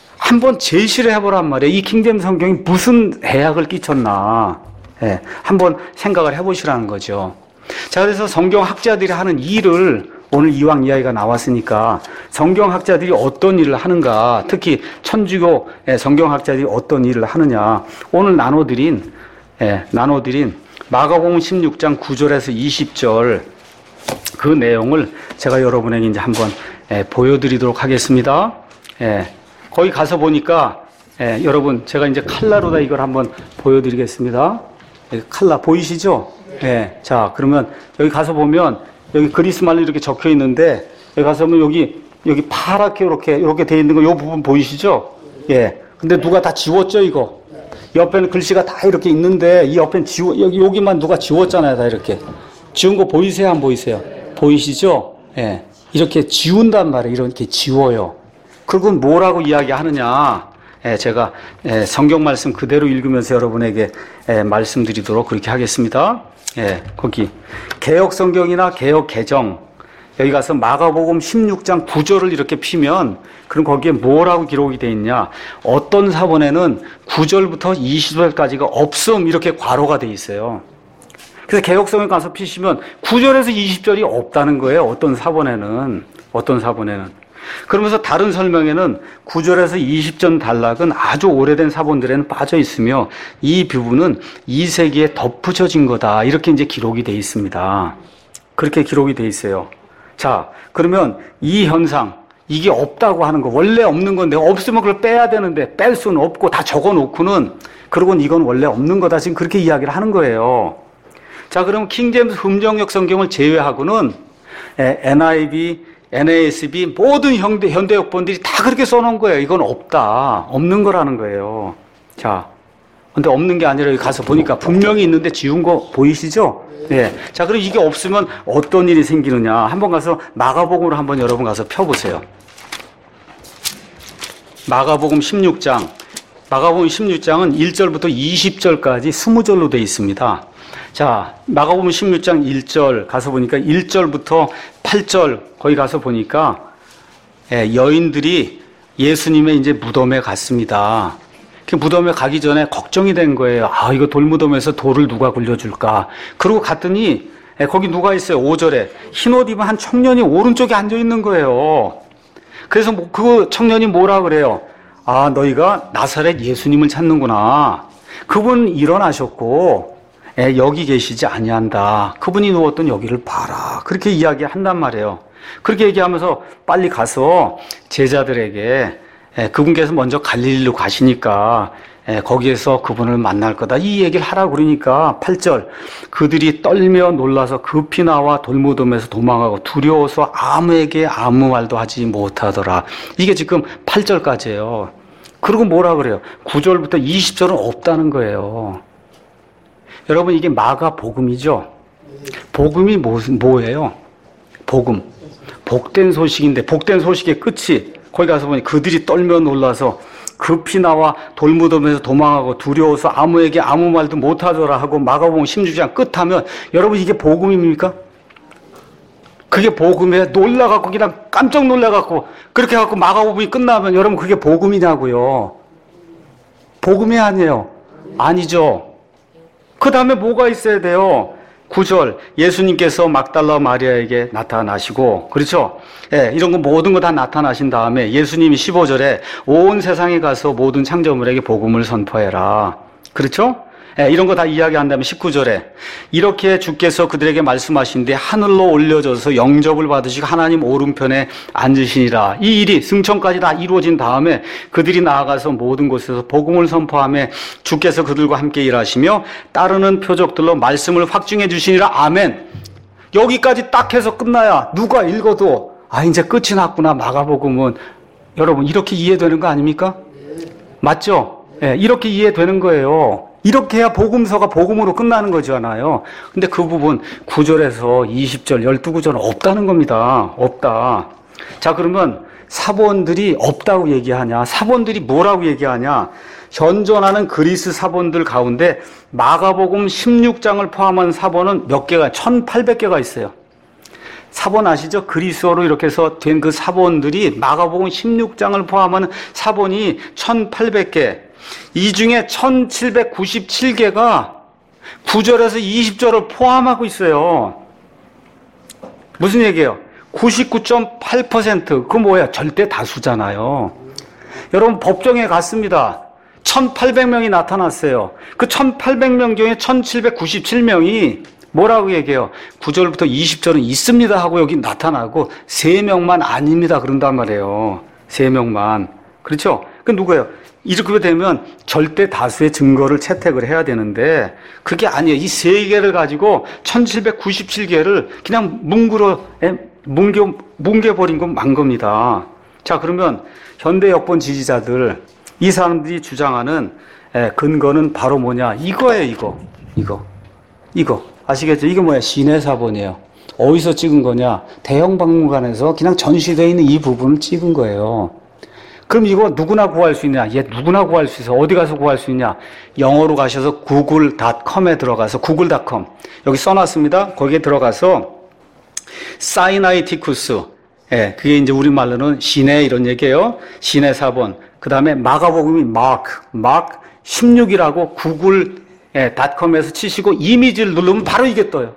한번 제시를 해보란 말이에요. 이 킹제임스 성경이 무슨 해악을 끼쳤나. 예, 한번 생각을 해보시라는 거죠. 자, 그래서 성경학자들이 하는 일을 오늘 이왕 이야기가 나왔으니까 성경학자들이 어떤 일을 하는가, 특히 천주교 성경학자들이 어떤 일을 하느냐, 오늘 나눠드린, 예, 나눠드린 마가복음 십육 장 구 절에서 이십 절 그 내용을 제가 여러분에게 이제 한번 예, 보여드리도록 하겠습니다. 예, 거기 가서 보니까 예, 여러분 제가 이제 칼라로다 이걸 한번 보여드리겠습니다. 예, 칼라 보이시죠? 예, 자 그러면 여기 가서 보면 여기 그리스 말로 이렇게 적혀 있는데 여기 가서 보면 여기 여기 파랗게 이렇게 이렇게 돼 있는 거 요 부분 보이시죠? 예. 근데 누가 다 지웠죠 이거? 옆에는 글씨가 다 이렇게 있는데 이 옆에는 지워 여기 여기만 누가 지웠잖아요 다 이렇게. 지운 거 보이세요 안 보이세요? 보이시죠? 예. 이렇게 지운단 말이에요. 이렇게 지워요. 그건 뭐라고 이야기하느냐? 예, 제가 예, 성경 말씀 그대로 읽으면서 여러분에게 예, 말씀드리도록 그렇게 하겠습니다. 예, 거기 개역 성경이나 개역 개정 여기 가서 마가복음 십육 장 구 절을 이렇게 피면 그럼 거기에 뭐라고 기록이 되어 있냐? 어떤 사본에는 구 절부터 이십 절까지가 없음 이렇게 괄호가 되어 있어요. 그래서 개역 성경 가서 피시면 구 절에서 이십 절이 없다는 거예요. 어떤 사본에는 어떤 사본에는. 그러면서 다른 설명에는 구 절에서 이십 절 단락은 아주 오래된 사본들에는 빠져 있으며 이 부분은 이 세기에 덧붙여진 거다. 이렇게 이제 기록이 되어 있습니다. 그렇게 기록이 되어 있어요. 자, 그러면 이 현상, 이게 없다고 하는 거, 원래 없는 건데 없으면 그걸 빼야 되는데 뺄 수는 없고 다 적어 놓고는 그러고는 이건 원래 없는 거다. 지금 그렇게 이야기를 하는 거예요. 자, 그럼 킹제임스 흠정역 성경을 제외하고는 엔 아이 브이, 엔에이에스비 모든 현대, 현대 역본들이 다 그렇게 써놓은 거예요. 이건 없다. 없는 거라는 거예요. 자, 근데 없는 게 아니라 여기 가서 보니까 분명히 있는데 지운 거 보이시죠? 예. 자, 그럼 이게 없으면 어떤 일이 생기느냐. 한번 가서 마가복음으로 한번 여러분 가서 펴보세요. 마가복음 십육 장. 마가복음 십육 장은 일 절부터 이십 절까지 이십 절로 되어 있습니다. 자, 마가복음 십육 장 일 절 가서 보니까 일 절부터 팔 절 거기 가서 보니까 예, 여인들이 예수님의 이제 무덤에 갔습니다. 그 무덤에 가기 전에 걱정이 된 거예요. 아, 이거 돌무덤에서 돌을 누가 굴려줄까? 그러고 갔더니 예, 거기 누가 있어요? 오 절에 흰옷 입은 한 청년이 오른쪽에 앉아 있는 거예요. 그래서 뭐, 그 청년이 뭐라 그래요? 아, 너희가 나사렛 예수님을 찾는구나. 그분 일어나셨고 예, 여기 계시지 아니한다. 그분이 누웠던 여기를 봐라. 그렇게 이야기한단 말이에요. 그렇게 얘기하면서 빨리 가서 제자들에게 예, 그분께서 먼저 갈릴리로 가시니까 예, 거기에서 그분을 만날 거다. 이 얘기를 하라고 그러니까 팔 절 그들이 떨며 놀라서 급히 나와 돌무덤에서 도망하고 두려워서 아무에게 아무 말도 하지 못하더라. 이게 지금 팔 절까지예요. 그리고 뭐라 그래요? 구 절부터 이십 절은 없다는 거예요. 여러분 이게 마가복음이죠? 복음이 뭐, 뭐예요? 복음. 복된 소식인데 복된 소식의 끝이 거기 가서 보니 그들이 떨며 놀라서 급히 나와 돌무덤에서 도망하고 두려워서 아무에게 아무 말도 못하더라 하고 마가복음 십육 장 끝하면 여러분 이게 복음입니까? 그게 복음에 놀라갖고 그냥 깜짝 놀라갖고 그렇게 해갖고 마가복음이 끝나면 여러분 그게 복음이냐고요. 복음이 아니에요. 아니죠. 그 다음에 뭐가 있어야 돼요? 구 절 예수님께서 막달라 마리아에게 나타나시고 그렇죠? 예, 이런 거 모든 거 다 나타나신 다음에 예수님이 십오 절에 온 세상에 가서 모든 창조물에게 복음을 선포해라. 그렇죠? 예, 이런 거 다 이야기한 다음에 십구 절에 이렇게 주께서 그들에게 말씀하신 뒤 하늘로 올려져서 영접을 받으시고 하나님 오른편에 앉으시니라. 이 일이 승천까지 다 이루어진 다음에 그들이 나아가서 모든 곳에서 복음을 선포하며 주께서 그들과 함께 일하시며 따르는 표적들로 말씀을 확증해 주시니라. 아멘. 여기까지 딱 해서 끝나야 누가 읽어도 아 이제 끝이 났구나. 마가복음은 여러분 이렇게 이해되는 거 아닙니까? 맞죠? 예, 이렇게 이해되는 거예요. 이렇게 해야 복음서가 복음으로 끝나는 거잖아요. 근데 그 부분 구 절에서 이십 절, 십이 구절은 없다는 겁니다. 없다. 자, 그러면 사본들이 없다고 얘기하냐? 사본들이 뭐라고 얘기하냐? 현존하는 그리스 사본들 가운데 마가복음 십육 장을 포함한 사본은 몇 개가, 천팔백 개가 있어요. 사본 아시죠? 그리스어로 이렇게 해서 된 그 사본들이 마가복음 십육 장을 포함하는 사본이 천팔백 개. 이 중에 천칠백구십칠 개가 구 절에서 이십 절을 포함하고 있어요. 무슨 얘기예요? 구십구 점 팔 퍼센트. 그 뭐예요? 절대 다수잖아요. 여러분 법정에 갔습니다. 천팔백 명이 나타났어요. 그 천팔백 명 중에 천칠백구십칠 명이 뭐라고 얘기해요? 구 절부터 이십 절은 있습니다 하고 여기 나타나고 세 명만 아닙니다 그런단 말이에요. 세 명만. 그렇죠? 그 누구예요? 이렇게 되면 절대 다수의 증거를 채택을 해야 되는데 그게 아니에요. 이 세 개를 가지고 천칠백구십칠 개를 그냥 뭉그러 뭉겨 뭉개버린 건 만 겁니다. 자, 그러면 현대 역본 지지자들 이 사람들이 주장하는 근거는 바로 뭐냐? 이거예요. 이거 이거 이거 아시겠죠? 이게 뭐야? 시내사본이에요. 어디서 찍은 거냐? 대형 박물관에서 그냥 전시되어 있는 이 부분을 찍은 거예요. 그럼 이거 누구나 구할 수 있냐? 얘 누구나 구할 수 있어. 어디 가서 구할 수 있냐? 영어로 가셔서 구글 닷컴에 들어가서 구글 닷컴 여기 써놨습니다. 거기에 들어가서 사이나이티쿠스, 예, 그게 이제 우리말로는 시내 이런 얘기예요. 시내 사본. 그 다음에 마가복음이 마크, 마크 십육이라고 구글 예, 닷컴에서 치시고 이미지를 누르면 바로 이게 떠요.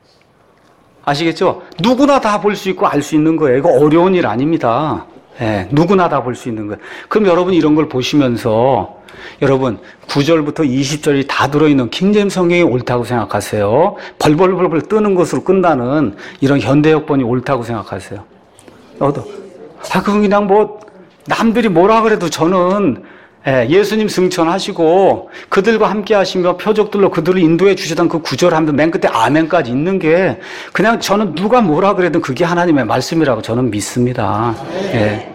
아시겠죠? 누구나 다 볼 수 있고 알 수 있는 거예요. 이거 어려운 일 아닙니다. 예, 누구나 다 볼 수 있는 거예요. 그럼 여러분 이런 걸 보시면서 여러분 구 절부터 이십 절이 다 들어있는 킹제임스 성경이 옳다고 생각하세요? 벌벌벌벌 뜨는 것으로 끝나는 이런 현대역본이 옳다고 생각하세요? 어도 아, 그건 그냥 뭐 남들이 뭐라 그래도 저는 예, 예수님 승천하시고 그들과 함께 하시며 표적들로 그들을 인도해 주시던 그 구절 하면서 맨 끝에 아멘까지 있는 게 그냥 저는 누가 뭐라 그래도 그게 하나님의 말씀이라고 저는 믿습니다. 예.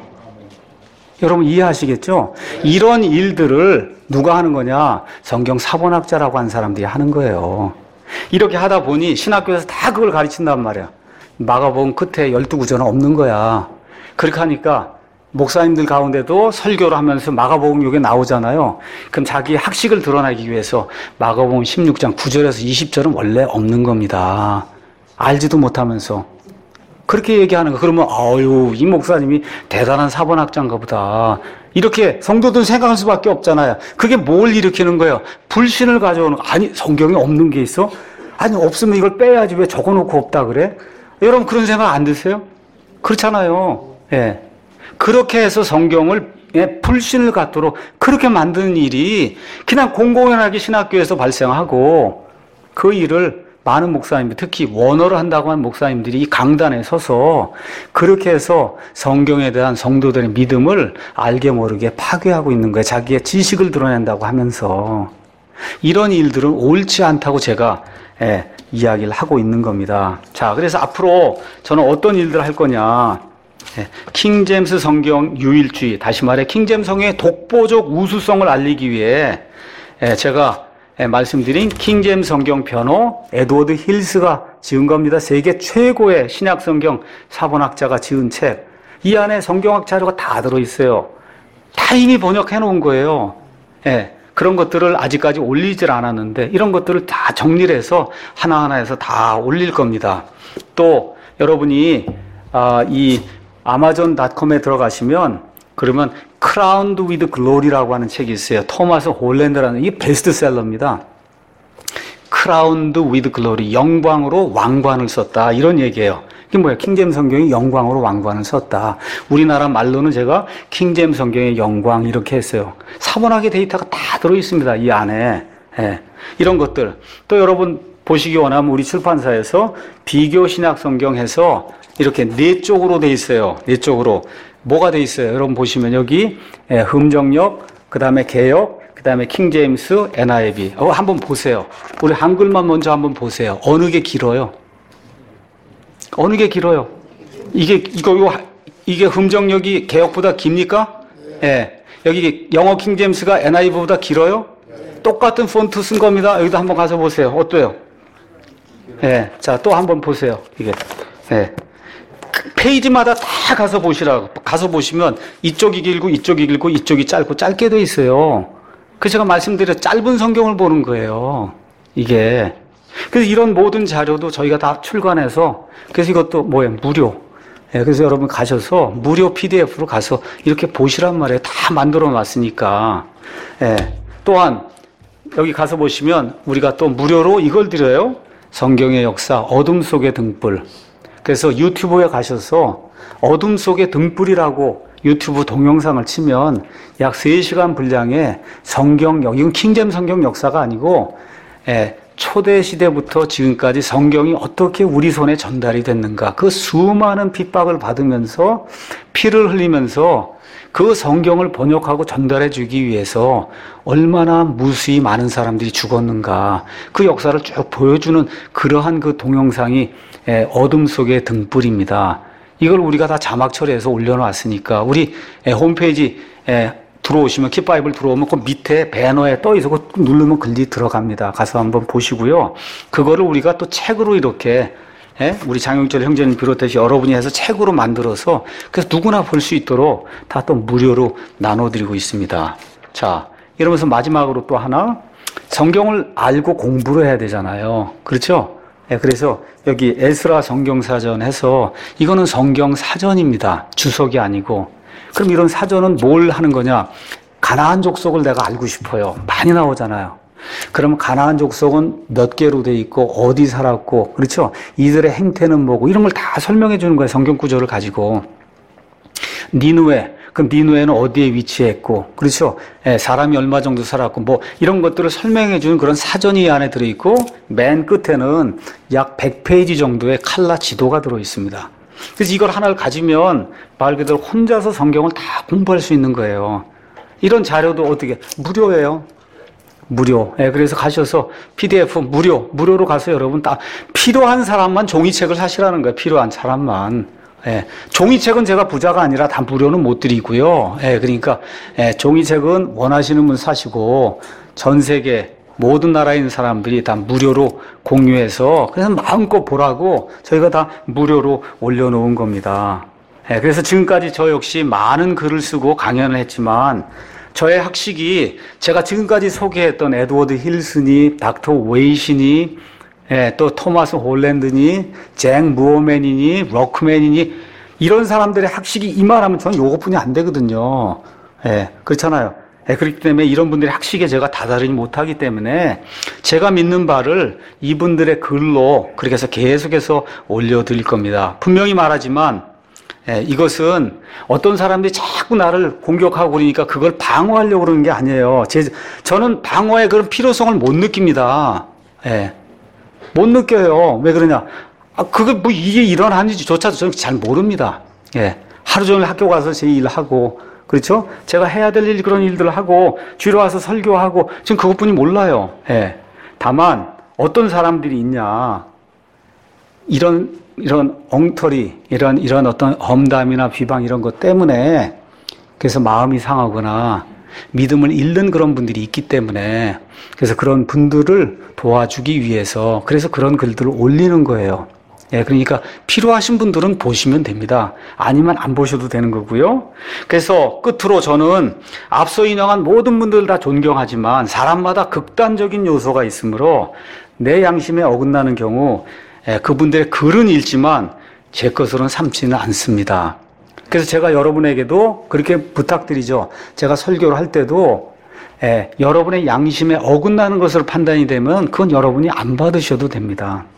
여러분 이해하시겠죠? 이런 일들을 누가 하는 거냐? 성경 사본학자라고 하는 사람들이 하는 거예요. 이렇게 하다 보니 신학교에서 다 그걸 가르친단 말이야. 마가복음 끝에 열두 구절은 없는 거야. 그렇게 하니까 목사님들 가운데도 설교를 하면서 마가복음 여기 나오잖아요. 그럼 자기 학식을 드러내기 위해서 마가복음 십육 장 구 절에서 이십 절은 원래 없는 겁니다. 알지도 못하면서. 그렇게 얘기하는 거. 그러면 아유 이 목사님이 대단한 사본학자인가 보다. 이렇게 성도들 생각할 수밖에 없잖아요. 그게 뭘 일으키는 거예요? 불신을 가져오는 거. 아니 성경에 없는 게 있어? 아니 없으면 이걸 빼야지 왜 적어놓고 없다 그래? 여러분 그런 생각 안 드세요? 그렇잖아요. 예. 그렇게 해서 성경을 예, 불신을 갖도록 그렇게 만드는 일이 그냥 공공연하게 신학교에서 발생하고 그 일을 많은 목사님들, 특히 원어를 한다고 하는 목사님들이 이 강단에 서서 그렇게 해서 성경에 대한 성도들의 믿음을 알게 모르게 파괴하고 있는 거예요. 자기의 지식을 드러낸다고 하면서. 이런 일들은 옳지 않다고 제가 예, 이야기를 하고 있는 겁니다. 자, 그래서 앞으로 저는 어떤 일들을 할 거냐. 예, 킹제임스 성경 유일주의, 다시 말해 킹제임스 성경의 독보적 우수성을 알리기 위해 예, 제가 예, 말씀드린 킹제임스 성경 변호 에드워드 힐스가 지은 겁니다. 세계 최고의 신약 성경 사본학자가 지은 책. 이 안에 성경학 자료가 다 들어있어요. 다 이미 번역해 놓은 거예요. 예, 그런 것들을 아직까지 올리질 않았는데 이런 것들을 다 정리를 해서 하나하나 해서 다 올릴 겁니다. 또 여러분이 아, 이 아마존닷컴에 들어가시면 그러면 Crowned with Glory라고 하는 책이 있어요. 토마스 홀랜드라는 이게 베스트셀러입니다. Crowned with Glory, 영광으로 왕관을 썼다 이런 얘기예요. 이게 뭐예요? 킹제임스 성경이 영광으로 왕관을 썼다. 우리나라 말로는 제가 킹제임스 성경의 영광 이렇게 했어요. 사본학의 데이터가 다 들어있습니다. 이 안에. 예. 이런 것들. 또 여러분 보시기 원하면 우리 출판사에서 비교 신약 성경 해서 이렇게 네 쪽으로 돼 있어요. 네 쪽으로. 뭐가 돼 있어요? 여러분 보시면 여기 예, 흠정역, 그 다음에 개역, 그 다음에 킹제임스, 엔아이브이. 어, 한번 보세요. 우리 한글만 먼저 한번 보세요. 어느 게 길어요? 어느 게 길어요? 이게, 이거, 이거, 이게 흠정역이 개역보다 깁니까? 예. 네. 여기 영어 킹제임스가 엔아이브이보다 길어요? 네. 똑같은 폰트 쓴 겁니다. 여기도 한번 가서 보세요. 어때요? 예. 네. 자, 또 한번 보세요. 이게. 예. 네. 페이지마다 다 가서 보시라고. 가서 보시면 이쪽이 길고 이쪽이 길고 이쪽이 짧고 짧게 돼 있어요. 그래서 제가 말씀드려 짧은 성경을 보는 거예요. 이게. 그래서 이런 모든 자료도 저희가 다 출간해서 그래서 이것도 뭐예요? 무료. 예, 그래서 여러분 가셔서 무료 피디에프로 가서 이렇게 보시란 말이에요. 다 만들어 놨으니까. 예. 또한 여기 가서 보시면 우리가 또 무료로 이걸 드려요. 성경의 역사, 어둠 속의 등불. 그래서 유튜브에 가셔서 어둠 속의 등불이라고 유튜브 동영상을 치면 약 세 시간 분량의 성경, 이건 킹제임스 성경 역사가 아니고 예, 초대 시대부터 지금까지 성경이 어떻게 우리 손에 전달이 됐는가. 그 수많은 핍박을 받으면서 피를 흘리면서 그 성경을 번역하고 전달해 주기 위해서 얼마나 무수히 많은 사람들이 죽었는가. 그 역사를 쭉 보여주는 그러한 그 동영상이 어둠 속의 등불입니다. 이걸 우리가 다 자막 처리해서 올려놨으니까 우리 홈페이지 들어오시면 킵바이블 들어오면 그 밑에 배너에 떠 있어. 그거 누르면 글이 들어갑니다. 가서 한번 보시고요. 그거를 우리가 또 책으로 이렇게 우리 장영철 형제님 비롯해서 여러분이 해서 책으로 만들어서 그래서 누구나 볼 수 있도록 다 또 무료로 나눠드리고 있습니다. 자, 이러면서 마지막으로 또 하나 성경을 알고 공부를 해야 되잖아요. 그렇죠? 네, 그래서 여기 에스라 성경사전 해서 이거는 성경사전입니다. 주석이 아니고. 그럼 이런 사전은 뭘 하는 거냐? 가나안 족속을 내가 알고 싶어요. 많이 나오잖아요. 그러면 가나안 족속은 몇 개로 돼 있고 어디 살았고 그렇죠? 이들의 행태는 뭐고 이런 걸 다 설명해 주는 거예요. 성경 구조를 가지고. 니누에, 그럼 니누에는 어디에 위치했고 그렇죠? 예, 사람이 얼마 정도 살았고 뭐 이런 것들을 설명해 주는 그런 사전이 이 안에 들어있고 맨 끝에는 약 백 페이지 정도의 칼라 지도가 들어있습니다. 그래서 이걸 하나를 가지면 말 그대로 혼자서 성경을 다 공부할 수 있는 거예요. 이런 자료도 어떻게 무료예요. 무료. 예, 그래서 가셔서 피디에프 무료, 무료로 가서 여러분 딱 필요한 사람만 종이책을 사시라는 거예요. 필요한 사람만. 예, 종이책은 제가 부자가 아니라 다 무료는 못 드리고요. 예, 그러니까 예, 종이책은 원하시는 분 사시고 전 세계 모든 나라에 있는 사람들이 다 무료로 공유해서 그래서 마음껏 보라고 저희가 다 무료로 올려놓은 겁니다. 예, 그래서 지금까지 저 역시 많은 글을 쓰고 강연을 했지만 저의 학식이 제가 지금까지 소개했던 에드워드 힐슨이, 닥터 웨이시니, 예, 또 토마스 홀랜드니, 잭 무어맨이니, 럭크맨이니 이런 사람들의 학식이 이만하면 저는 요것뿐이 안 되거든요. 예, 그렇잖아요. 예, 그렇기 때문에 이런 분들의 학식에 제가 다다르지 못하기 때문에 제가 믿는 바를 이분들의 글로 그렇게 해서 계속해서 올려드릴 겁니다. 분명히 말하지만 예, 이것은 어떤 사람들이 자꾸 나를 공격하고 그러니까 그걸 방어하려고 그러는 게 아니에요. 제, 저는 방어의 그런 필요성을 못 느낍니다. 예, 못 느껴요. 왜 그러냐? 아, 그게 뭐 이게 일어나는지조차도 저는 잘 모릅니다. 예, 하루 종일 학교 가서 제 일하고, 그렇죠? 제가 해야 될 일, 그런 일들을 하고, 뒤로 와서 설교하고, 지금 그것뿐이 몰라요. 예, 다만, 어떤 사람들이 있냐. 이런 이런 엉터리, 이런, 이런 어떤 험담이나 비방 이런 것 때문에 그래서 마음이 상하거나 믿음을 잃는 그런 분들이 있기 때문에 그래서 그런 분들을 도와주기 위해서 그래서 그런 글들을 올리는 거예요. 예, 그러니까 필요하신 분들은 보시면 됩니다. 아니면 안 보셔도 되는 거고요. 그래서 끝으로 저는 앞서 인용한 모든 분들 다 존경하지만 사람마다 극단적인 요소가 있으므로 내 양심에 어긋나는 경우 예, 그분들의 글은 읽지만 제 것으로는 삼지는 않습니다. 그래서 제가 여러분에게도 그렇게 부탁드리죠. 제가 설교를 할 때도 예, 여러분의 양심에 어긋나는 것으로 판단이 되면 그건 여러분이 안 받으셔도 됩니다.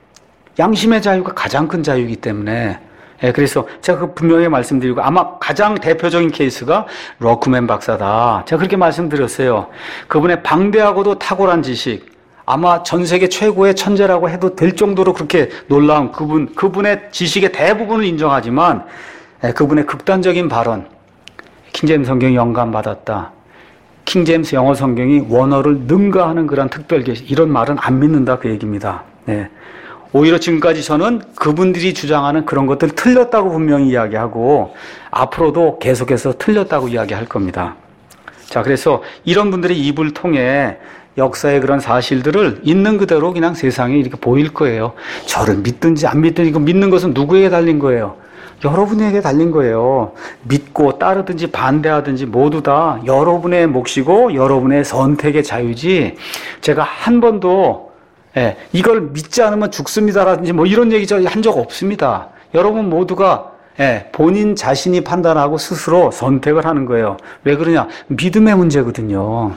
양심의 자유가 가장 큰 자유이기 때문에 예, 그래서 제가 그 분명히 말씀드리고 아마 가장 대표적인 케이스가 럭크맨 박사다. 제가 그렇게 말씀드렸어요. 그분의 방대하고도 탁월한 지식 아마 전 세계 최고의 천재라고 해도 될 정도로 그렇게 놀라운 그분, 그분의 지식의 대부분을 인정하지만 그분의 극단적인 발언, 킹제임스 성경이 영감받았다. 킹제임스 영어 성경이 원어를 능가하는 그런 특별 계시, 이런 말은 안 믿는다 그 얘기입니다. 네. 오히려 지금까지 저는 그분들이 주장하는 그런 것들 틀렸다고 분명히 이야기하고 앞으로도 계속해서 틀렸다고 이야기할 겁니다. 자, 그래서 이런 분들의 입을 통해 역사의 그런 사실들을 있는 그대로 그냥 세상에 이렇게 보일 거예요. 저를 믿든지 안 믿든지 이거 믿는 것은 누구에게 달린 거예요? 여러분에게 달린 거예요. 믿고 따르든지 반대하든지 모두 다 여러분의 몫이고 여러분의 선택의 자유지 제가 한 번도 예, 이걸 믿지 않으면 죽습니다라든지 뭐 이런 얘기 한 적 없습니다. 여러분 모두가 예, 본인 자신이 판단하고 스스로 선택을 하는 거예요. 왜 그러냐? 믿음의 문제거든요.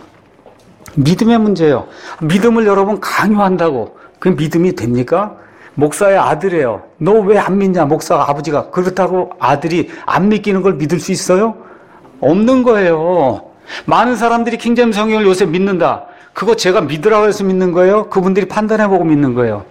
믿음의 문제예요. 믿음을 여러분 강요한다고 그 믿음이 됩니까? 목사의 아들이에요. 너 왜 안 믿냐? 목사 아버지가 그렇다고 아들이 안 믿기는 걸 믿을 수 있어요? 없는 거예요. 많은 사람들이 킹제임스 성경을 요새 믿는다. 그거 제가 믿으라고 해서 믿는 거예요? 그분들이 판단해보고 믿는 거예요?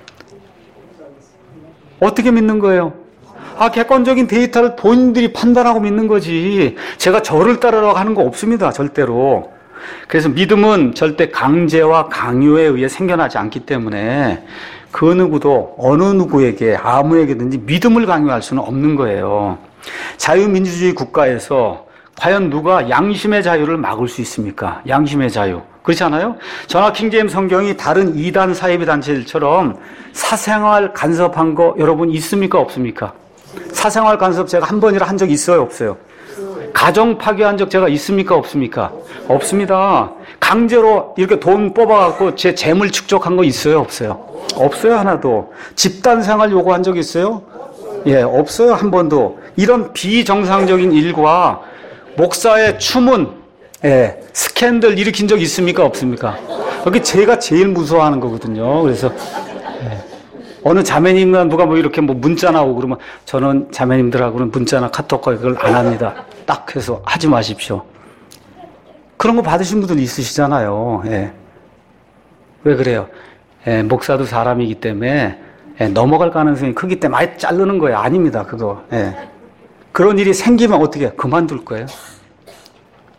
어떻게 믿는 거예요? 아, 객관적인 데이터를 본인들이 판단하고 믿는 거지. 제가 저를 따르라고 하는 거 없습니다. 절대로. 그래서 믿음은 절대 강제와 강요에 의해 생겨나지 않기 때문에 그 누구도 어느 누구에게 아무에게든지 믿음을 강요할 수는 없는 거예요. 자유민주주의 국가에서 과연 누가 양심의 자유를 막을 수 있습니까? 양심의 자유. 그렇지 않아요? 저나 킹제임스 성경이 다른 이단 사이비 단체들처럼 사생활 간섭한 거 여러분 있습니까? 없습니까? 사생활 간섭 제가 한 번이라 한 적 있어요? 없어요? 가정 파괴한 적 제가 있습니까? 없습니까? 없습니다. 강제로 이렇게 돈 뽑아갖고 제 재물 축적한 거 있어요? 없어요? 없어요, 하나도. 집단 생활 요구한 적 있어요? 예, 없어요, 한 번도. 이런 비정상적인 일과 목사의 추문, 예, 스캔들 일으킨 적 있습니까? 없습니까? 여기 제가 제일 무서워하는 거거든요. 그래서, 예. 어느 자매님과 누가 뭐 이렇게 뭐 문자나 오고 그러면 저는 자매님들하고는 문자나 카톡과 그걸 안 합니다. 딱 해서 하지 마십시오. 그런 거 받으신 분들 있으시잖아요. 예. 왜 그래요? 예, 목사도 사람이기 때문에 예, 넘어갈 가능성이 크기 때문에 아예 자르는 거예요. 아닙니다. 그거. 예. 그런 일이 생기면 어떻게 해요? 그만둘 거예요.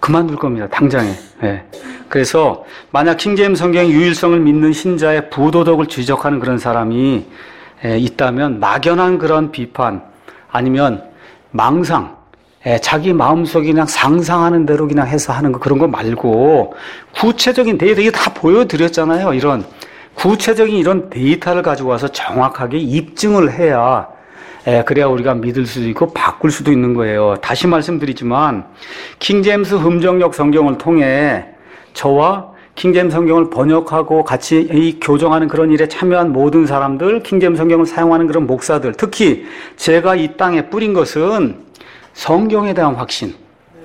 그만둘 겁니다. 당장에. 예. 그래서 만약 킹제임스 성경의 유일성을 믿는 신자의 부도덕을 지적하는 그런 사람이 예, 있다면 막연한 그런 비판 아니면 망상, 예, 자기 마음속에 그냥 상상하는 대로 그냥 해서 하는 거 그런 거 말고 구체적인 데이터 이게 다 보여드렸잖아요. 이런 구체적인 이런 데이터를 가지고 와서 정확하게 입증을 해야 예, 그래야 우리가 믿을 수도 있고 바꿀 수도 있는 거예요. 다시 말씀드리지만 킹제임스 흠정역 성경을 통해 저와 킹제임스 성경을 번역하고 같이 이 교정하는 그런 일에 참여한 모든 사람들, 킹제임스 성경을 사용하는 그런 목사들, 특히 제가 이 땅에 뿌린 것은 성경에 대한 확신,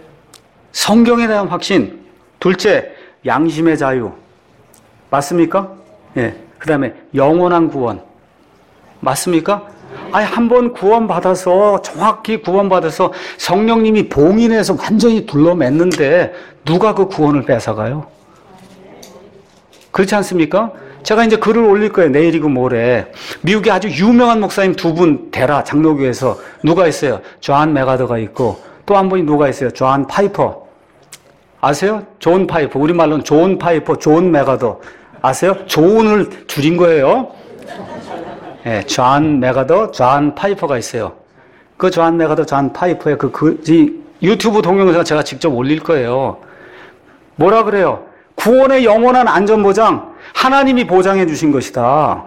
성경에 대한 확신. 둘째, 양심의 자유. 맞습니까? 예. 그 다음에 영원한 구원. 맞습니까? 아니, 한 번 구원받아서, 정확히 구원받아서 성령님이 봉인해서 완전히 둘러맸는데, 누가 그 구원을 뺏어가요? 그렇지 않습니까? 제가 이제 글을 올릴 거예요. 내일이고 모레. 미국에 아주 유명한 목사님 두 분 대라 장로교에서 누가 있어요? 존 메가더가 있고, 또 한 분이 누가 있어요? 존 파이퍼. 아세요? 존 파이퍼. 우리말로는 존 파이퍼, 존 메가더. 아세요? 존을 줄인 거예요. 예, 존 메가더, 존 파이퍼가 있어요. 그 존 메가더, 존 파이퍼의 그, 그, 이 유튜브 동영상 제가 직접 올릴 거예요. 뭐라 그래요? 구원의 영원한 안전보장, 하나님이 보장해 주신 것이다.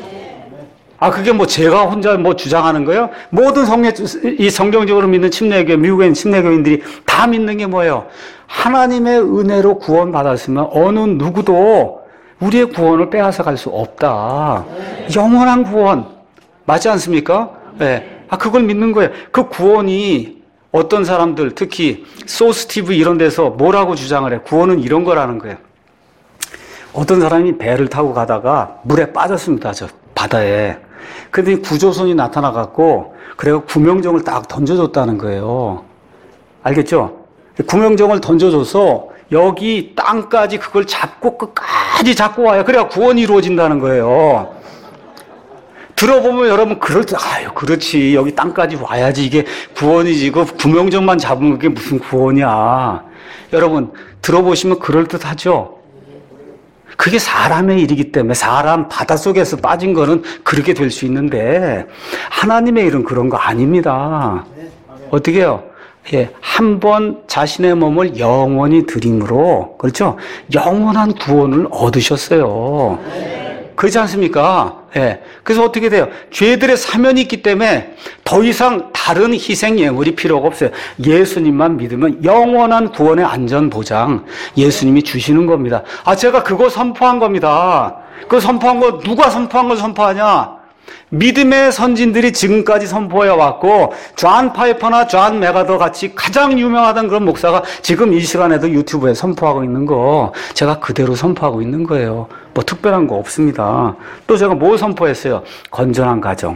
아, 그게 뭐 제가 혼자 뭐 주장하는 거예요? 모든 성례, 이 성경적으로 믿는 침례교, 미국에 있는 침례교인들이 다 믿는 게 뭐예요? 하나님의 은혜로 구원받았으면 어느 누구도 우리의 구원을 빼앗아 갈 수 없다. 영원한 구원. 맞지 않습니까? 네. 아, 그걸 믿는 거예요. 그 구원이 어떤 사람들, 특히 소스티브 이런 데서 뭐라고 주장을 해? 구원은 이런 거라는 거예요. 어떤 사람이 배를 타고 가다가 물에 빠졌습니다. 저 바다에. 근데 구조선이 나타나갖고 그래서 구명정을 딱 던져줬다는 거예요. 알겠죠? 구명정을 던져줘서 여기 땅까지 그걸 잡고 끝까지 잡고 와요. 그래야 구원이 이루어진다는 거예요. 들어보면 여러분 그럴 때 아유 그렇지 여기 땅까지 와야지 이게 구원이지 그 구명정만 잡으면 그게 무슨 구원이야. 여러분 들어보시면 그럴듯하죠. 그게 사람의 일이기 때문에 사람 바닷속에서 빠진 거는 그렇게 될 수 있는데 하나님의 일은 그런 거 아닙니다. 어떻게 해요? 예, 한 번 자신의 몸을 영원히 드림으로 그렇죠? 영원한 구원을 얻으셨어요. 그렇지 않습니까? 예. 그래서 어떻게 돼요? 죄들의 사면이 있기 때문에 더 이상 다른 희생 예물이 필요가 없어요. 예수님만 믿으면 영원한 구원의 안전 보장 예수님이 주시는 겁니다. 아, 제가 그거 선포한 겁니다. 그 선포한 거 누가 선포한 걸 선포하냐? 믿음의 선진들이 지금까지 선포해 왔고 존 파이퍼나 존 메가더 같이 가장 유명하던 그런 목사가 지금 이 시간에도 유튜브에 선포하고 있는 거 제가 그대로 선포하고 있는 거예요. 뭐 특별한 거 없습니다. 또 제가 뭐 선포했어요? 건전한 가정.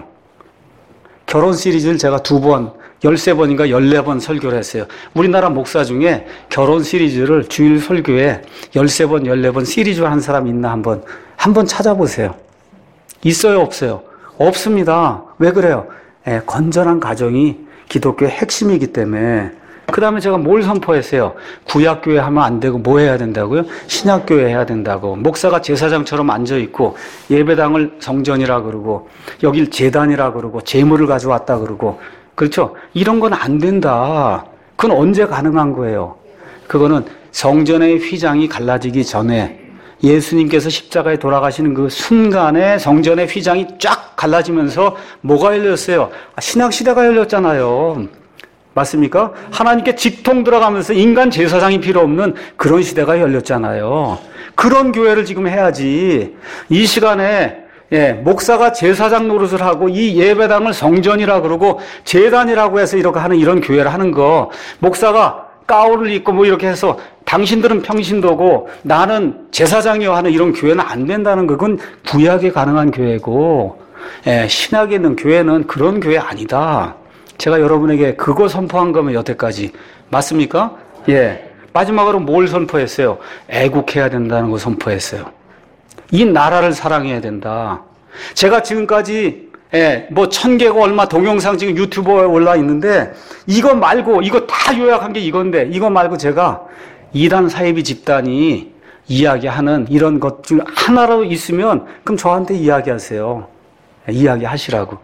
결혼 시리즈를 제가 두 번, 열세 번인가 열네 번 설교를 했어요. 우리나라 목사 중에 결혼 시리즈를 주일 설교에 열세 번, 열네 번 시리즈를 한 사람 있나 한번 한번 찾아보세요. 있어요, 없어요? 없습니다. 왜 그래요? 예, 건전한 가정이 기독교의 핵심이기 때문에. 그 다음에 제가 뭘 선포했어요? 구약교회 하면 안 되고 뭐 해야 된다고요? 신약교회 해야 된다고. 목사가 제사장처럼 앉아있고 예배당을 성전이라 그러고 여길 제단이라 그러고 재물을 가져왔다 그러고 그렇죠? 이런 건 안 된다. 그건 언제 가능한 거예요? 그거는 성전의 휘장이 갈라지기 전에 예수님께서 십자가에 돌아가시는 그 순간에 성전의 휘장이 쫙 갈라지면서 뭐가 열렸어요? 신약시대가 열렸잖아요. 맞습니까? 하나님께 직통 들어가면서 인간 제사장이 필요 없는 그런 시대가 열렸잖아요. 그런 교회를 지금 해야지. 이 시간에 예, 목사가 제사장 노릇을 하고 이 예배당을 성전이라 그러고 제단이라고 해서 이렇게 하는 이런 교회를 하는 거 목사가 가운을 입고 뭐 이렇게 해서 당신들은 평신도고 나는 제사장이요 하는 이런 교회는 안 된다는 거. 그건 구약에 가능한 교회고 예, 신약에 있는 교회는 그런 교회 아니다. 제가 여러분에게 그거 선포한 거면 여태까지 맞습니까? 예. 마지막으로 뭘 선포했어요? 애국해야 된다는 거 선포했어요. 이 나라를 사랑해야 된다. 제가 지금까지 예, 뭐 천 개가 얼마 동영상 지금 유튜브에 올라 있는데 이거 말고 이거 다 요약한 게 이건데 이거 말고 제가 이단 사이비 집단이 이야기하는 이런 것 중 하나라도 있으면 그럼 저한테 이야기하세요. 예, 이야기하시라고.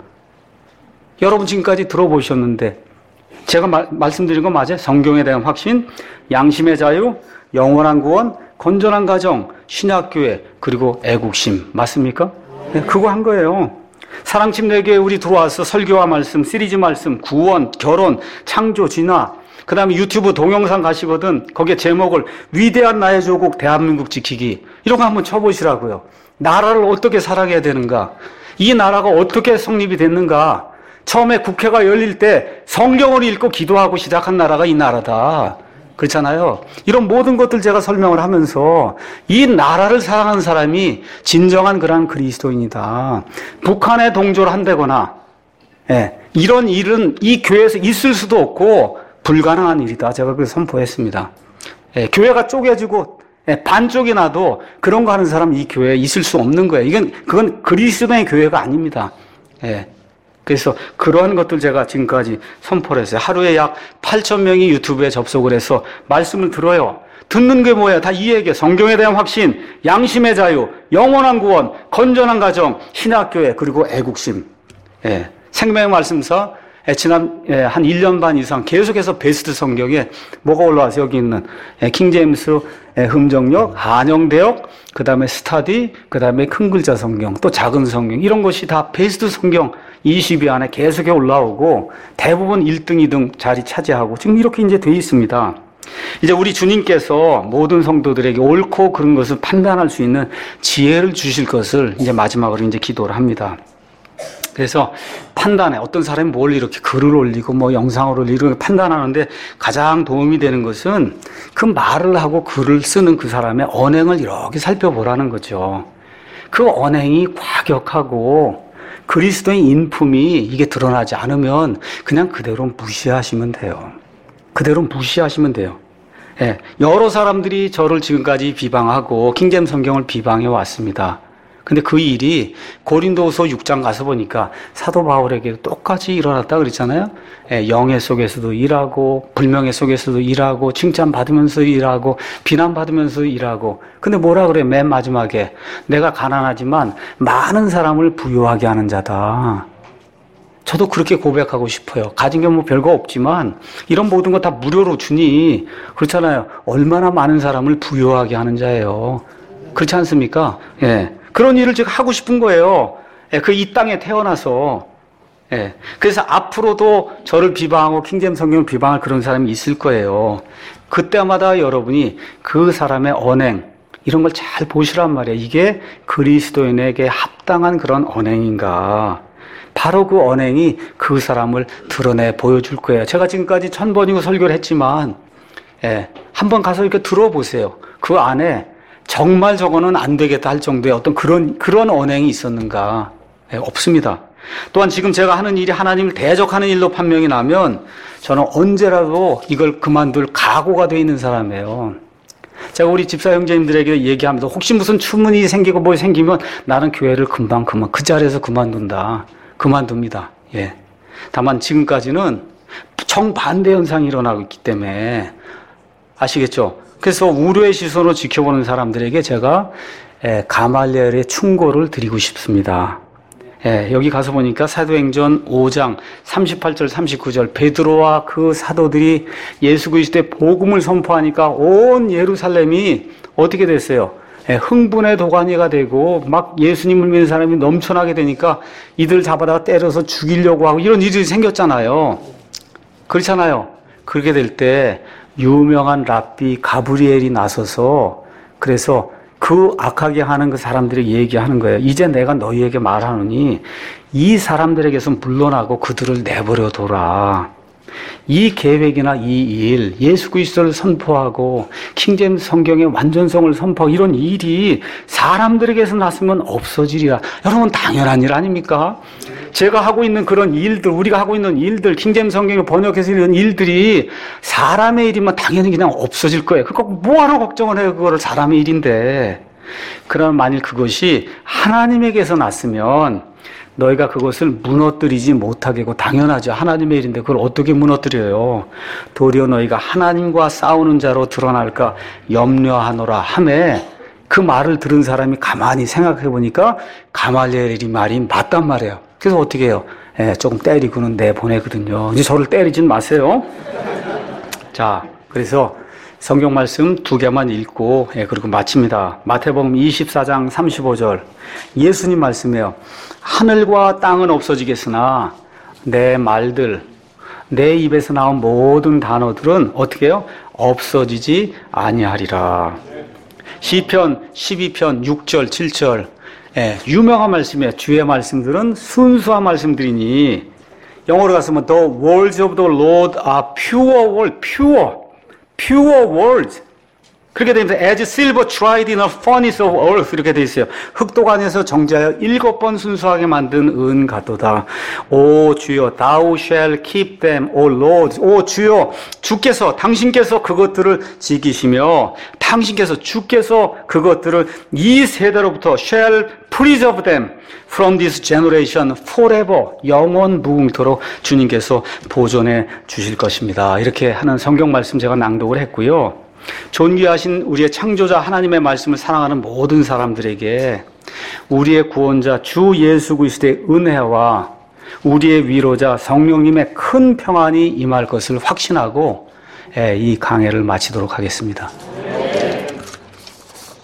여러분 지금까지 들어보셨는데 제가 말, 말씀드린 거 맞아요? 성경에 대한 확신, 양심의 자유, 영원한 구원, 건전한 가정, 신약교회, 그리고 애국심. 맞습니까? 네, 그거 한 거예요. 사랑침례교회 우리 들어와서 설교와 말씀, 시리즈 말씀, 구원, 결혼, 창조, 진화, 그 다음에 유튜브 동영상 가시거든 거기에 제목을 위대한 나의 조국 대한민국 지키기 이런 거 한번 쳐보시라고요. 나라를 어떻게 사랑해야 되는가? 이 나라가 어떻게 성립이 됐는가? 처음에 국회가 열릴 때 성경을 읽고 기도하고 시작한 나라가 이 나라다. 그렇잖아요. 이런 모든 것들 제가 설명을 하면서 이 나라를 사랑하는 사람이 진정한 그런 그리스도인이다. 북한에 동조를 한다거나 예, 이런 일은 이 교회에서 있을 수도 없고 불가능한 일이다. 제가 그렇게 선포했습니다. 예, 교회가 쪼개지고 예, 반쪽이 나도 그런 거 하는 사람 이 교회에 있을 수 없는 거예요. 이건 그건 그리스도의 교회가 아닙니다. 예. 그래서 그러한 것들 제가 지금까지 선포를 했어요. 하루에 약 팔천 명이 유튜브에 접속을 해서 말씀을 들어요. 듣는 게 뭐예요? 다 이 얘기예요. 성경에 대한 확신, 양심의 자유, 영원한 구원, 건전한 가정, 신학교회, 그리고 애국심. 예. 생명의 말씀사 예, 지난 예, 한 일 년 반 이상 계속해서 베스트 성경에 뭐가 올라와서 여기 있는 예, 킹제임스 예, 흠정역, 한영대역, 그 다음에 스타디, 그 다음에 큰 글자 성경, 또 작은 성경 이런 것이 다 베스트 성경 이십 위 안에 계속해 올라오고 대부분 일 등, 이 등 자리 차지하고 지금 이렇게 이제 돼 있습니다. 이제 우리 주님께서 모든 성도들에게 옳고 그런 것을 판단할 수 있는 지혜를 주실 것을 이제 마지막으로 이제 기도를 합니다. 그래서 판단에 어떤 사람이 뭘 이렇게 글을 올리고 뭐 영상을 올리고 판단하는데 가장 도움이 되는 것은 그 말을 하고 글을 쓰는 그 사람의 언행을 이렇게 살펴보라는 거죠. 그 언행이 과격하고 그리스도의 인품이 이게 드러나지 않으면 그냥 그대로 무시하시면 돼요. 그대로 무시하시면 돼요. 예, 여러 사람들이 저를 지금까지 비방하고 킹잼 성경을 비방해 왔습니다. 근데 그 일이 고린도후서 육 장 가서 보니까 사도 바울에게 똑같이 일어났다 그랬잖아요. 예, 영예 속에서도 일하고 불명예 속에서도 일하고 칭찬받으면서 일하고 비난받으면서 일하고. 근데 뭐라 그래? 맨 마지막에 내가 가난하지만 많은 사람을 부유하게 하는 자다. 저도 그렇게 고백하고 싶어요. 가진 게 뭐 별거 없지만 이런 모든 거 다 무료로 주니 그렇잖아요. 얼마나 많은 사람을 부유하게 하는 자예요. 그렇지 않습니까? 예. 그런 일을 제가 하고 싶은 거예요. 예, 그 이 땅에 태어나서. 예, 그래서 앞으로도 저를 비방하고 킹잼 성경을 비방할 그런 사람이 있을 거예요. 그때마다 여러분이 그 사람의 언행, 이런 걸 잘 보시란 말이에요. 이게 그리스도인에게 합당한 그런 언행인가. 바로 그 언행이 그 사람을 드러내 보여줄 거예요. 제가 지금까지 천 번이고 설교를 했지만, 예, 한번 가서 이렇게 들어보세요. 그 안에 정말 저거는 안 되겠다 할 정도의 어떤 그런, 그런 언행이 있었는가? 예, 없습니다. 또한 지금 제가 하는 일이 하나님을 대적하는 일로 판명이 나면 저는 언제라도 이걸 그만둘 각오가 돼 있는 사람이에요. 제가 우리 집사 형제님들에게 얘기하면서 혹시 무슨 추문이 생기고 뭐 생기면 나는 교회를 금방 그만, 그 자리에서 그만둔다. 그만둡니다. 예. 다만 지금까지는 정반대 현상이 일어나고 있기 때문에 아시겠죠? 그래서 우려의 시선으로 지켜보는 사람들에게 제가 가말리엘의 충고를 드리고 싶습니다. 여기 가서 보니까 사도행전 오 장 삼십팔 절 삼십구 절 베드로와 그 사도들이 예수 그리스도의 복음을 선포하니까 온 예루살렘이 어떻게 됐어요? 흥분의 도가니가 되고 막 예수님을 믿는 사람이 넘쳐나게 되니까 이들 잡아다가 때려서 죽이려고 하고 이런 일이 생겼잖아요. 그렇잖아요. 그렇게 될 때 유명한 랍비 가브리엘이 나서서 그래서 그 악하게 하는 그 사람들에게 얘기하는 거예요. 이제 내가 너희에게 말하노니 이 사람들에게서 물러나고 그들을 내버려 둬라. 이 계획이나 이 일, 예수 그리스도를 선포하고 킹제임스 성경의 완전성을 선포하고 이런 일이 사람들에게서 났으면 없어지리라. 여러분 당연한 일 아닙니까? 제가 하고 있는 그런 일들, 우리가 하고 있는 일들, 킹제임스 성경을 번역해서 이런 일들이 사람의 일이면 당연히 그냥 없어질 거예요. 그러니까 뭐하러 걱정을 해요? 그거를 사람의 일인데. 그러나 만일 그것이 하나님에게서 났으면 너희가 그것을 무너뜨리지 못하게 하고 당연하죠. 하나님의 일인데 그걸 어떻게 무너뜨려요? 도리어 너희가 하나님과 싸우는 자로 드러날까 염려하노라 하매 그 말을 들은 사람이 가만히 생각해 보니까 가말리엘이 말이 맞단 말이에요. 그래서 어떻게 해요? 예, 조금 때리고는 내보내거든요. 이제 저를 때리진 마세요. 자, 그래서 성경 말씀 두 개만 읽고 예, 그리고 마칩니다. 마태복음 이십사 장 삼십오 절 예수님 말씀이에요. 하늘과 땅은 없어지겠으나 내 말들, 내 입에서 나온 모든 단어들은 어떻게 해요? 없어지지 아니하리라. 시편 십이 편 육 절 칠 절 예, 유명한 말씀이에요. 주의 말씀들은 순수한 말씀들이니 영어로 갔으면 The words of the Lord are pure words, pure, pure words. 그렇게 됩니다. As silver tried in a furnace of earth 이렇게 돼 있어요. 흑도관에서 정제하여 일곱 번 순수하게 만든 은 같도다. 오 주여, Thou shall keep them, O Lord. 오 주여, 주께서 당신께서 그것들을 지키시며 당신께서 주께서 그것들을 이 세대로부터 shall preserve them from this generation forever. 영원 무궁토록 주님께서 보존해 주실 것입니다. 이렇게 하는 성경 말씀 제가 낭독을 했고요. 존귀하신 우리의 창조자 하나님의 말씀을 사랑하는 모든 사람들에게 우리의 구원자 주 예수 그리스도의 은혜와 우리의 위로자 성령님의 큰 평안이 임할 것을 확신하고 이 강해를 마치도록 하겠습니다.